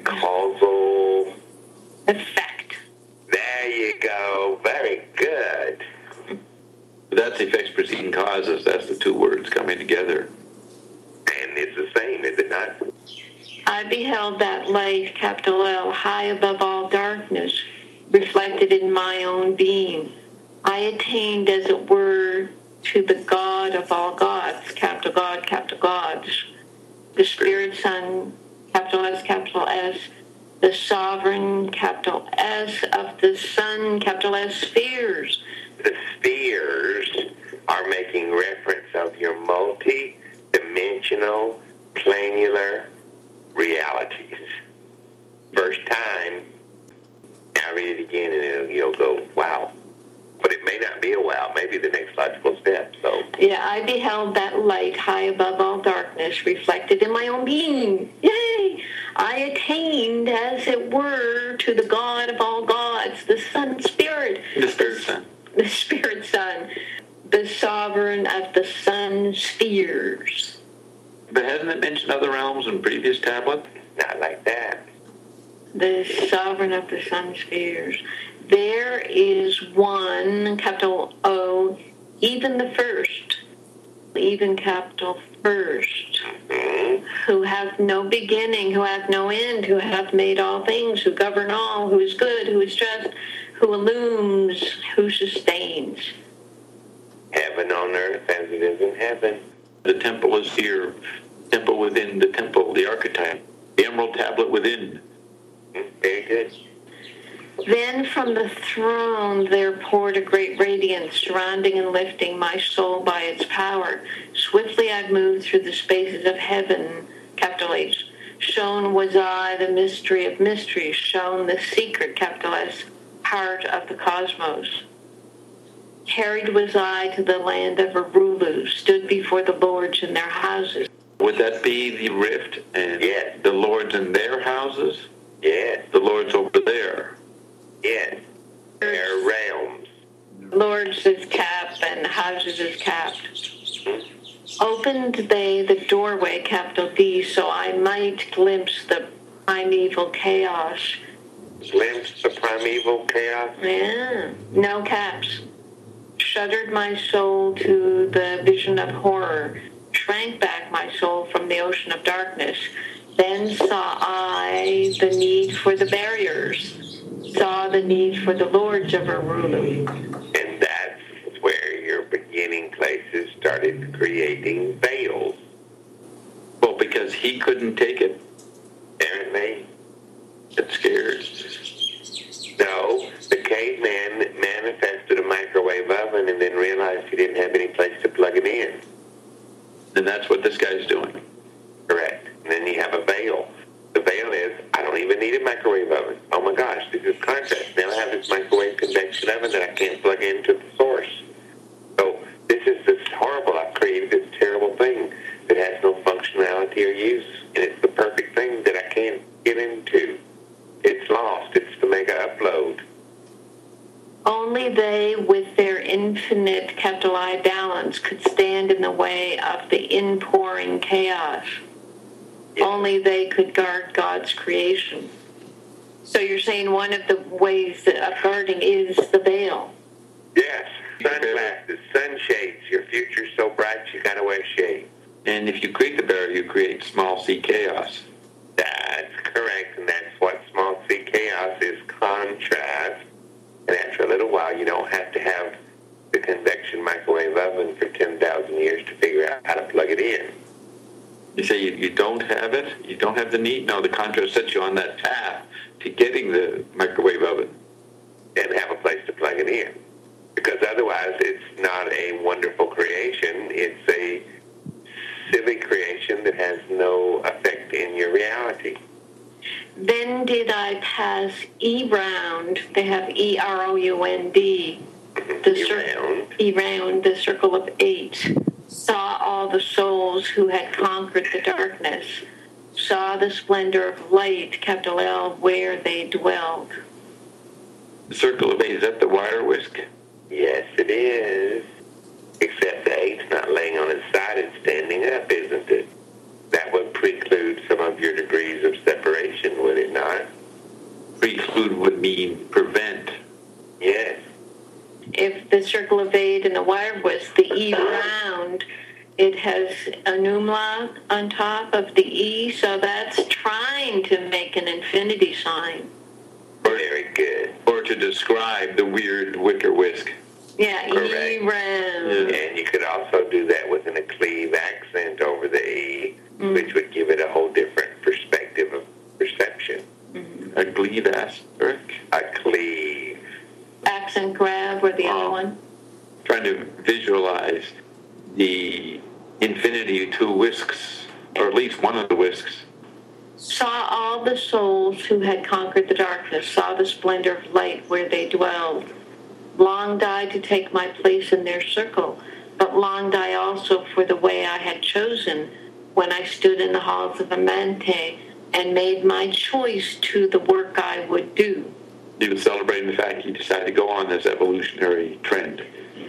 Speaker 2: Causal
Speaker 3: effect.
Speaker 2: There you go. Very good.
Speaker 1: That's effects preceding causes. That's the two words coming together.
Speaker 2: And it's the same, is it not?
Speaker 3: I beheld that light, capital L, high above all darkness, reflected in my own being. I attained, as it were, to the God of all gods, capital God, capital gods, the Spirit Son, capital S, capital S, the sovereign, capital S, of the Sun, capital S, spheres.
Speaker 2: The spheres are making reference of your multi-dimensional, planular realities. First time, now read it again and it'll, you'll go, wow. But it may not be a wow, maybe the next logical step. So
Speaker 3: yeah, I beheld that light high above all darkness, reflected in my own being. Yay! I attained, as it were, to the God of all gods, the Sun Spirit.
Speaker 1: The Spirit Son.
Speaker 3: The Spirit Son, the sovereign of the Sun spheres.
Speaker 1: But hasn't it mentioned other realms in previous tablets?
Speaker 2: not like that.
Speaker 3: The sovereign of the Sun spheres. There is one, capital O, even the first, even capital first,
Speaker 2: Mm-hmm.
Speaker 3: who hath no beginning, who hath no end, who hath made all things, who govern all, who is good, who is just, who illumes, who sustains.
Speaker 2: Heaven on earth as it is in heaven.
Speaker 1: The temple is here. Temple within the temple, the archetype. The emerald tablet within.
Speaker 2: Mm, Very good.
Speaker 3: Then from the throne there poured a great radiance, surrounding and lifting my soul by its power. Swiftly I moved through the spaces of heaven, capital H. Shown was I the mystery of mysteries, shown the secret, capital S, heart of the cosmos. Carried was I to the land of Arulu, stood before the lords in their houses.
Speaker 1: Would that be the rift? And
Speaker 2: Yes.
Speaker 1: the lords in their houses?
Speaker 2: Yes,
Speaker 1: The lords over there.
Speaker 2: yes. Their realms.
Speaker 3: Lords is cap and houses is capped. Opened they the doorway, capital D, so I might glimpse the primeval chaos.
Speaker 2: Glimpse the primeval chaos.
Speaker 3: Yeah, no caps. Shuddered my soul to the vision of horror, shrank back my soul from the ocean of darkness. Then saw I the need for the barriers, saw the need for the lords of Arulu.
Speaker 2: And that's where your beginning places started creating veils.
Speaker 1: Well, because he couldn't take it.
Speaker 2: Apparently.
Speaker 1: Get scared.
Speaker 2: No, the caveman manifested a microwave oven and then realized he didn't have any place to plug it in.
Speaker 1: And that's what this guy's doing.
Speaker 2: Correct. And then you have a veil. The veil is, I don't even need a microwave oven. Oh my gosh, this is contrast. Now I have this microwave convection oven that I can't plug into the source. So this is this horrible. I've created this terrible thing that has no functionality or use. And it's the perfect thing that I can't get into. It's lost. It's the mega upload.
Speaker 3: Only they, with their infinite, capital I, balance, could stand in the way of the inpouring chaos.
Speaker 2: Yes.
Speaker 3: Only they could guard God's creation. So you're saying one of the ways that of guarding is the veil.
Speaker 2: Yes. Sunglasses, sunshades. Your future's so bright you gotta wear shades.
Speaker 1: And if you create the barrier, you create small c chaos.
Speaker 2: That's correct, and that's what small c chaos is, contrast. And after a little while, you don't have to have the convection microwave oven for ten thousand years to figure out how to plug it in.
Speaker 1: You say you, you don't have it? You don't have the need? No, the contrast sets you on that path to getting the microwave oven.
Speaker 2: And have a place to plug it in. Because otherwise, it's not a wonderful creation. It's a silly creation that has no effect in your reality.
Speaker 3: Then did I pass E round. They have E R O U N D. The cir-
Speaker 2: Round.
Speaker 3: E round, the circle of eight. Saw all the souls who had conquered the darkness. saw the splendor of light, capital L, where they dwelled.
Speaker 1: The circle of eight, is that the wire whisk?
Speaker 2: Yes, it is. Except the eight's not laying on its side, it's standing up, isn't it? That would preclude some of your degrees of separation, would it not?
Speaker 1: Preclude would mean prevent.
Speaker 2: Yes.
Speaker 3: If the circle of eight and the wire whisk, the E round, it has a numla on top of the E, so that's trying to make an infinity sign.
Speaker 2: Very good.
Speaker 1: Or to describe the weird wicker whisk.
Speaker 3: Yeah,
Speaker 2: Correct.
Speaker 3: E round.
Speaker 1: Yeah.
Speaker 2: And you could also do that with an occlusive accent over the E,
Speaker 3: Mm.
Speaker 2: which would give it a whole different perspective of perception.
Speaker 3: Mm-hmm.
Speaker 1: A glebe asterisk.
Speaker 2: Occlusive.
Speaker 3: Accent grab, or the other
Speaker 1: Oh.
Speaker 3: one.
Speaker 1: Trying to visualize the infinity of two whisks, or at least one of the whisks.
Speaker 3: Saw all the souls who had conquered the darkness, saw the splendor of light where they dwelled. Long died to take my place in their circle, but long die also for the way I had chosen when I stood in the halls of Amante and made my choice to the work I would do.
Speaker 1: He was celebrating the fact he decided to go on this evolutionary trend.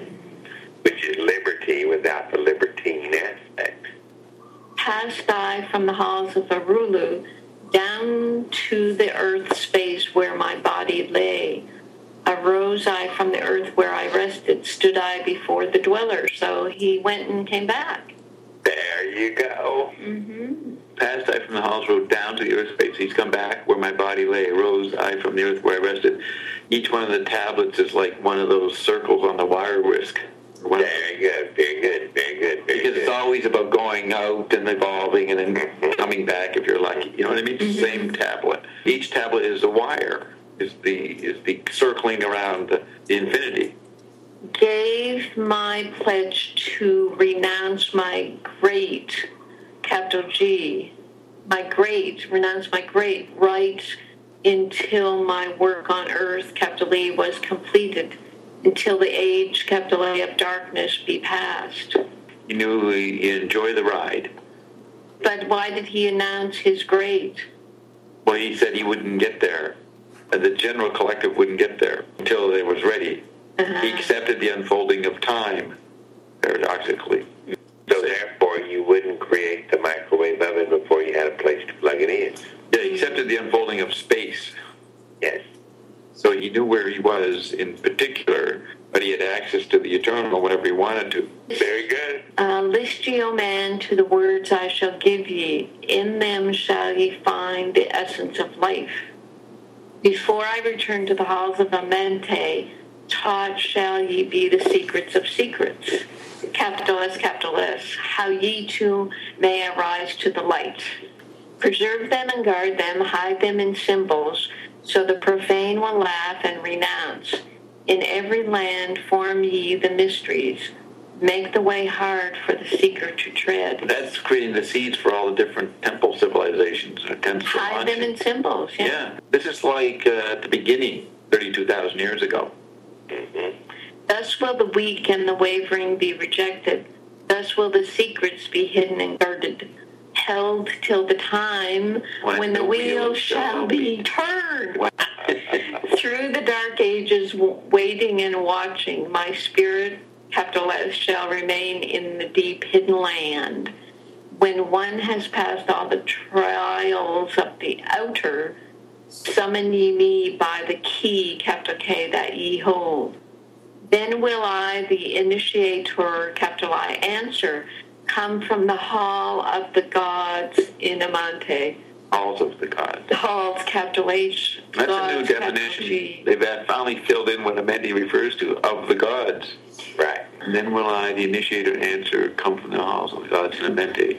Speaker 2: Which is liberty without the libertine aspect.
Speaker 3: Passed I from the halls of Arulu down to the earth space where my body lay. Arose I from the earth where I rested, stood I before the dweller. So he went and came back.
Speaker 2: There you go.
Speaker 3: Mm-hmm.
Speaker 1: Passed I from the halls road down to the earth space. He's come back where my body lay. Rose I from the earth where I rested. Each one of the tablets is like one of those circles on the wire whisk. One of-
Speaker 2: Very good, very good, very good, very
Speaker 1: Because
Speaker 2: good.
Speaker 1: it's always about going out and evolving and then coming back if you're lucky. You know what I mean? It's the same tablet. Each tablet is a wire. Is the is the circling around the, the infinity.
Speaker 3: Gave my pledge to renounce my great, capital G, my great, renounce my great rights until my work on earth, capital E, was completed, until the age, capital A, of darkness be past.
Speaker 1: He knew he enjoy the ride.
Speaker 3: But why did he announce his great?
Speaker 1: Well, he said he wouldn't get there. Uh, The general collective wouldn't get there until it was ready.
Speaker 3: Uh-huh.
Speaker 1: He accepted the unfolding of time, paradoxically.
Speaker 2: So therefore, you wouldn't create the microwave oven before you had a place to plug it in.
Speaker 1: Yeah, he accepted the unfolding of space.
Speaker 2: Yes.
Speaker 1: So he knew where he was in particular, but he had access to the eternal whenever he wanted to.
Speaker 2: Very good.
Speaker 3: Uh, list ye, O man, to the words I shall give ye. In them shall ye find the essence of life. Before I return to the halls of Amante, taught shall ye be the secrets of secrets. Capital S, capital S. How ye too may arise to the light. Preserve them and guard them, hide them in symbols, so the profane will laugh and renounce. In every land form ye the mysteries. Make the way hard for the seeker to tread.
Speaker 1: That's creating the seeds for all the different temple civilizations. Or temples for
Speaker 3: Hide them in
Speaker 1: launching.
Speaker 3: symbols, yeah.
Speaker 1: Yeah, this is like uh, at the beginning, thirty-two thousand years ago.
Speaker 2: Mm-hmm.
Speaker 3: Thus will the weak and the wavering be rejected. Thus will the secrets be hidden and guarded, held till the time when, when the wheel shall be turned. Through the dark ages, w- waiting and watching, my spirit, capital S, shall remain in the deep hidden land. When one has passed all the trials of the outer, summon ye me by the key, capital K, that ye hold. Then will I, the initiator, capital I, answer, come from the hall of the gods in Amante.
Speaker 1: Halls of the gods.
Speaker 3: The halls, capital H,
Speaker 1: That's
Speaker 3: gods,
Speaker 1: a new
Speaker 3: capital
Speaker 1: definition.
Speaker 3: G.
Speaker 1: They've had finally filled in what Amenti refers to, of the gods.
Speaker 2: Right.
Speaker 1: Then will I, the initiator, answer, come from the halls of the gods in Amenti.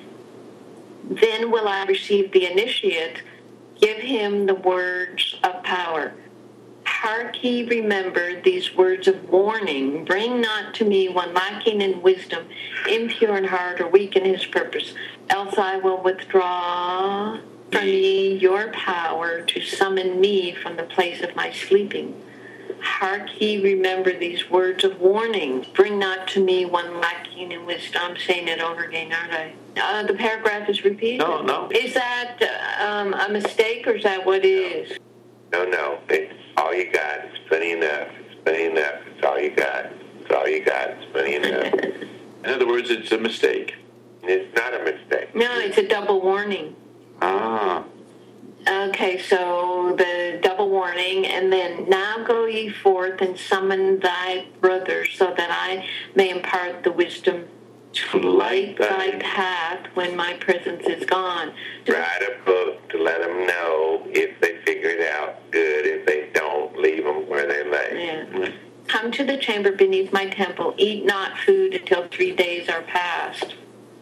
Speaker 3: Then will I receive the initiate, give him the words of power. Hark ye, remember these words of warning. Bring not to me one lacking in wisdom, impure in heart, or weak in his purpose, else I will withdraw from ye your power to summon me from the place of my sleeping. Hark ye, remember these words of warning. Bring not to me one lacking in wisdom. I'm saying it over again, aren't I? Uh, the paragraph is repeated?
Speaker 1: No, no.
Speaker 3: Is that um, a mistake, or is that what it is?
Speaker 2: No, no. It's all you got. It's plenty enough. It's plenty enough. It's all you got. It's all you got. It's plenty enough.
Speaker 1: In other words, it's a mistake.
Speaker 2: It's not a mistake.
Speaker 3: No, it's a double warning.
Speaker 1: Ah.
Speaker 3: Okay, so the double warning, and then, now go ye forth and summon thy brothers, so that I may impart the wisdom to light thy path when my presence is gone.
Speaker 2: Write a book to let them know. If they figure it out, good. If they don't, leave them where they lay.
Speaker 3: Yeah. Come to the chamber beneath my temple. Eat not food until three days are past.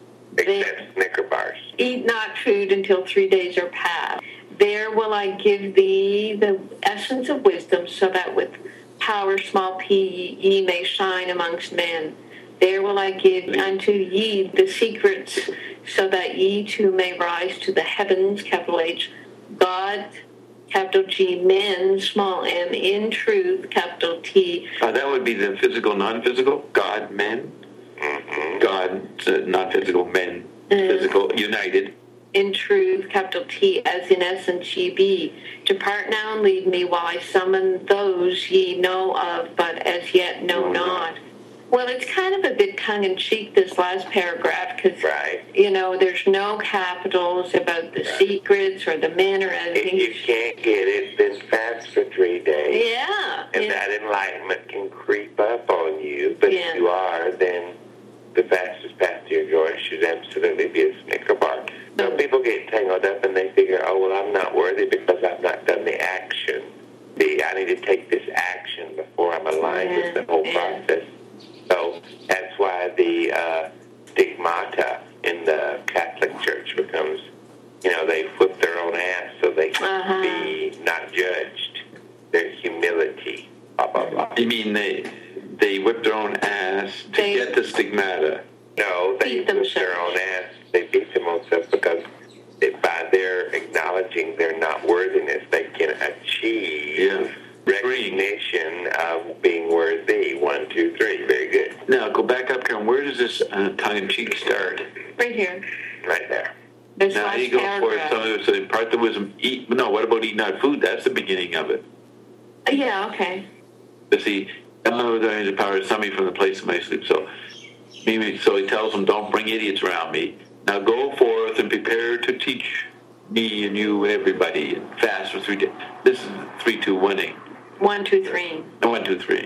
Speaker 2: Except Snicker bars.
Speaker 3: Eat not food until three days are past. There will I give thee the essence of wisdom, so that with power small p ye may shine amongst men. There will I give unto ye the secrets, so that ye too may rise to the heavens, capital H, God, capital G, men, small m, in truth, capital T.
Speaker 1: Uh, that would be the physical, non-physical. God, men.
Speaker 2: Mm-hmm.
Speaker 1: God, uh, non-physical, men.
Speaker 3: Uh,
Speaker 1: Physical, united.
Speaker 3: In truth, capital T, as in essence ye be. Depart now and leave me while I summon those ye know of, but as yet know
Speaker 2: Mm-hmm.
Speaker 3: not. Well, it's kind of a bit tongue-in-cheek, this last paragraph, because,
Speaker 2: Right.
Speaker 3: you know, there's no capitals about the
Speaker 2: Right.
Speaker 3: secrets or the men or
Speaker 2: If
Speaker 3: anything.
Speaker 2: you can't get it, then fast for three days.
Speaker 3: Yeah.
Speaker 2: And
Speaker 3: yeah.
Speaker 2: that enlightenment can creep up on you. But
Speaker 3: Yeah.
Speaker 2: if you are, then the fastest path to your joy should absolutely be a Snicker bar. So people get tangled up and they figure, oh, well, I'm not worthy because I've not done the action. See, I need to take this action before I'm aligned
Speaker 3: Yeah.
Speaker 2: with the whole
Speaker 3: Yeah.
Speaker 2: process. So that's why the uh, stigmata in the Catholic Church becomes, you know, they whip their own ass so they can
Speaker 3: Uh-huh.
Speaker 2: be not judged. There's humility, blah, blah, blah.
Speaker 1: You mean they they whip their own ass to
Speaker 3: They-
Speaker 1: get the stigmata?
Speaker 2: No, they
Speaker 3: Beat
Speaker 2: whip
Speaker 3: themselves.
Speaker 2: their own ass. They beat themselves because it, by their acknowledging their not worthiness, they can achieve
Speaker 1: Yeah.
Speaker 2: recognition of being worthy. One, two, three. Very good.
Speaker 1: Now, go back up, Karen. Where does this uh, tongue-in-cheek start?
Speaker 3: Right here.
Speaker 2: Right there.
Speaker 3: This
Speaker 1: Now,
Speaker 3: last
Speaker 1: you go for it.
Speaker 3: paragraph.
Speaker 1: So, so part the wisdom. Eat. No, what about eating not food? That's the beginning of it.
Speaker 3: Yeah, okay.
Speaker 1: But see, oh, there is a power to summon me from the place of my sleep. So, maybe so he tells them, don't bring idiots around me. Now go forth and prepare to teach me and you and everybody and fast for three days. This is three, two, one, eight.
Speaker 3: One, two, three.
Speaker 1: One, two, three.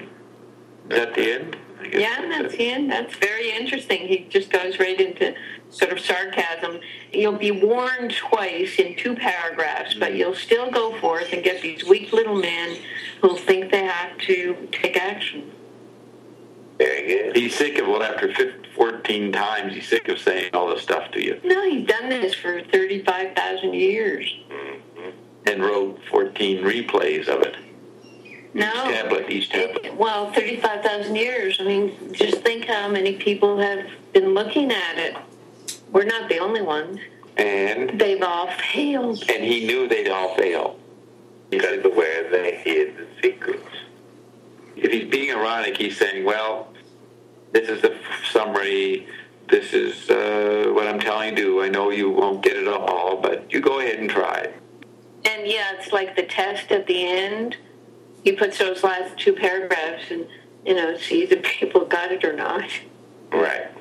Speaker 1: Is that the end? I guess
Speaker 3: Yeah, that's
Speaker 1: it.
Speaker 3: the end. That's very interesting. He just goes right into sort of sarcasm. You'll be warned twice in two paragraphs, but you'll still go forth and get these weak little men who'll think they have to take action.
Speaker 2: Very good.
Speaker 1: He's sick of, well, after fifteen, fourteen times, he's sick of saying all this stuff to you.
Speaker 3: No, he's done this for thirty-five thousand years.
Speaker 2: Mm-hmm.
Speaker 1: And wrote fourteen replays of it.
Speaker 3: No.
Speaker 1: Each tablet, each tablet.
Speaker 3: It- well, thirty-five thousand years. I mean, just think how many people have been looking at it. We're not the only ones.
Speaker 1: And
Speaker 3: They've all failed.
Speaker 1: and he knew they'd all fail.
Speaker 2: Because of where they hid the secrets.
Speaker 1: If he's being ironic, he's saying, well, this is the summary. This is uh, what I'm telling you. I know you won't get it all, but you go ahead and try.
Speaker 3: And yeah, it's like the test at the end. He puts those last two paragraphs and, you know, see if the people got it or not.
Speaker 2: Right.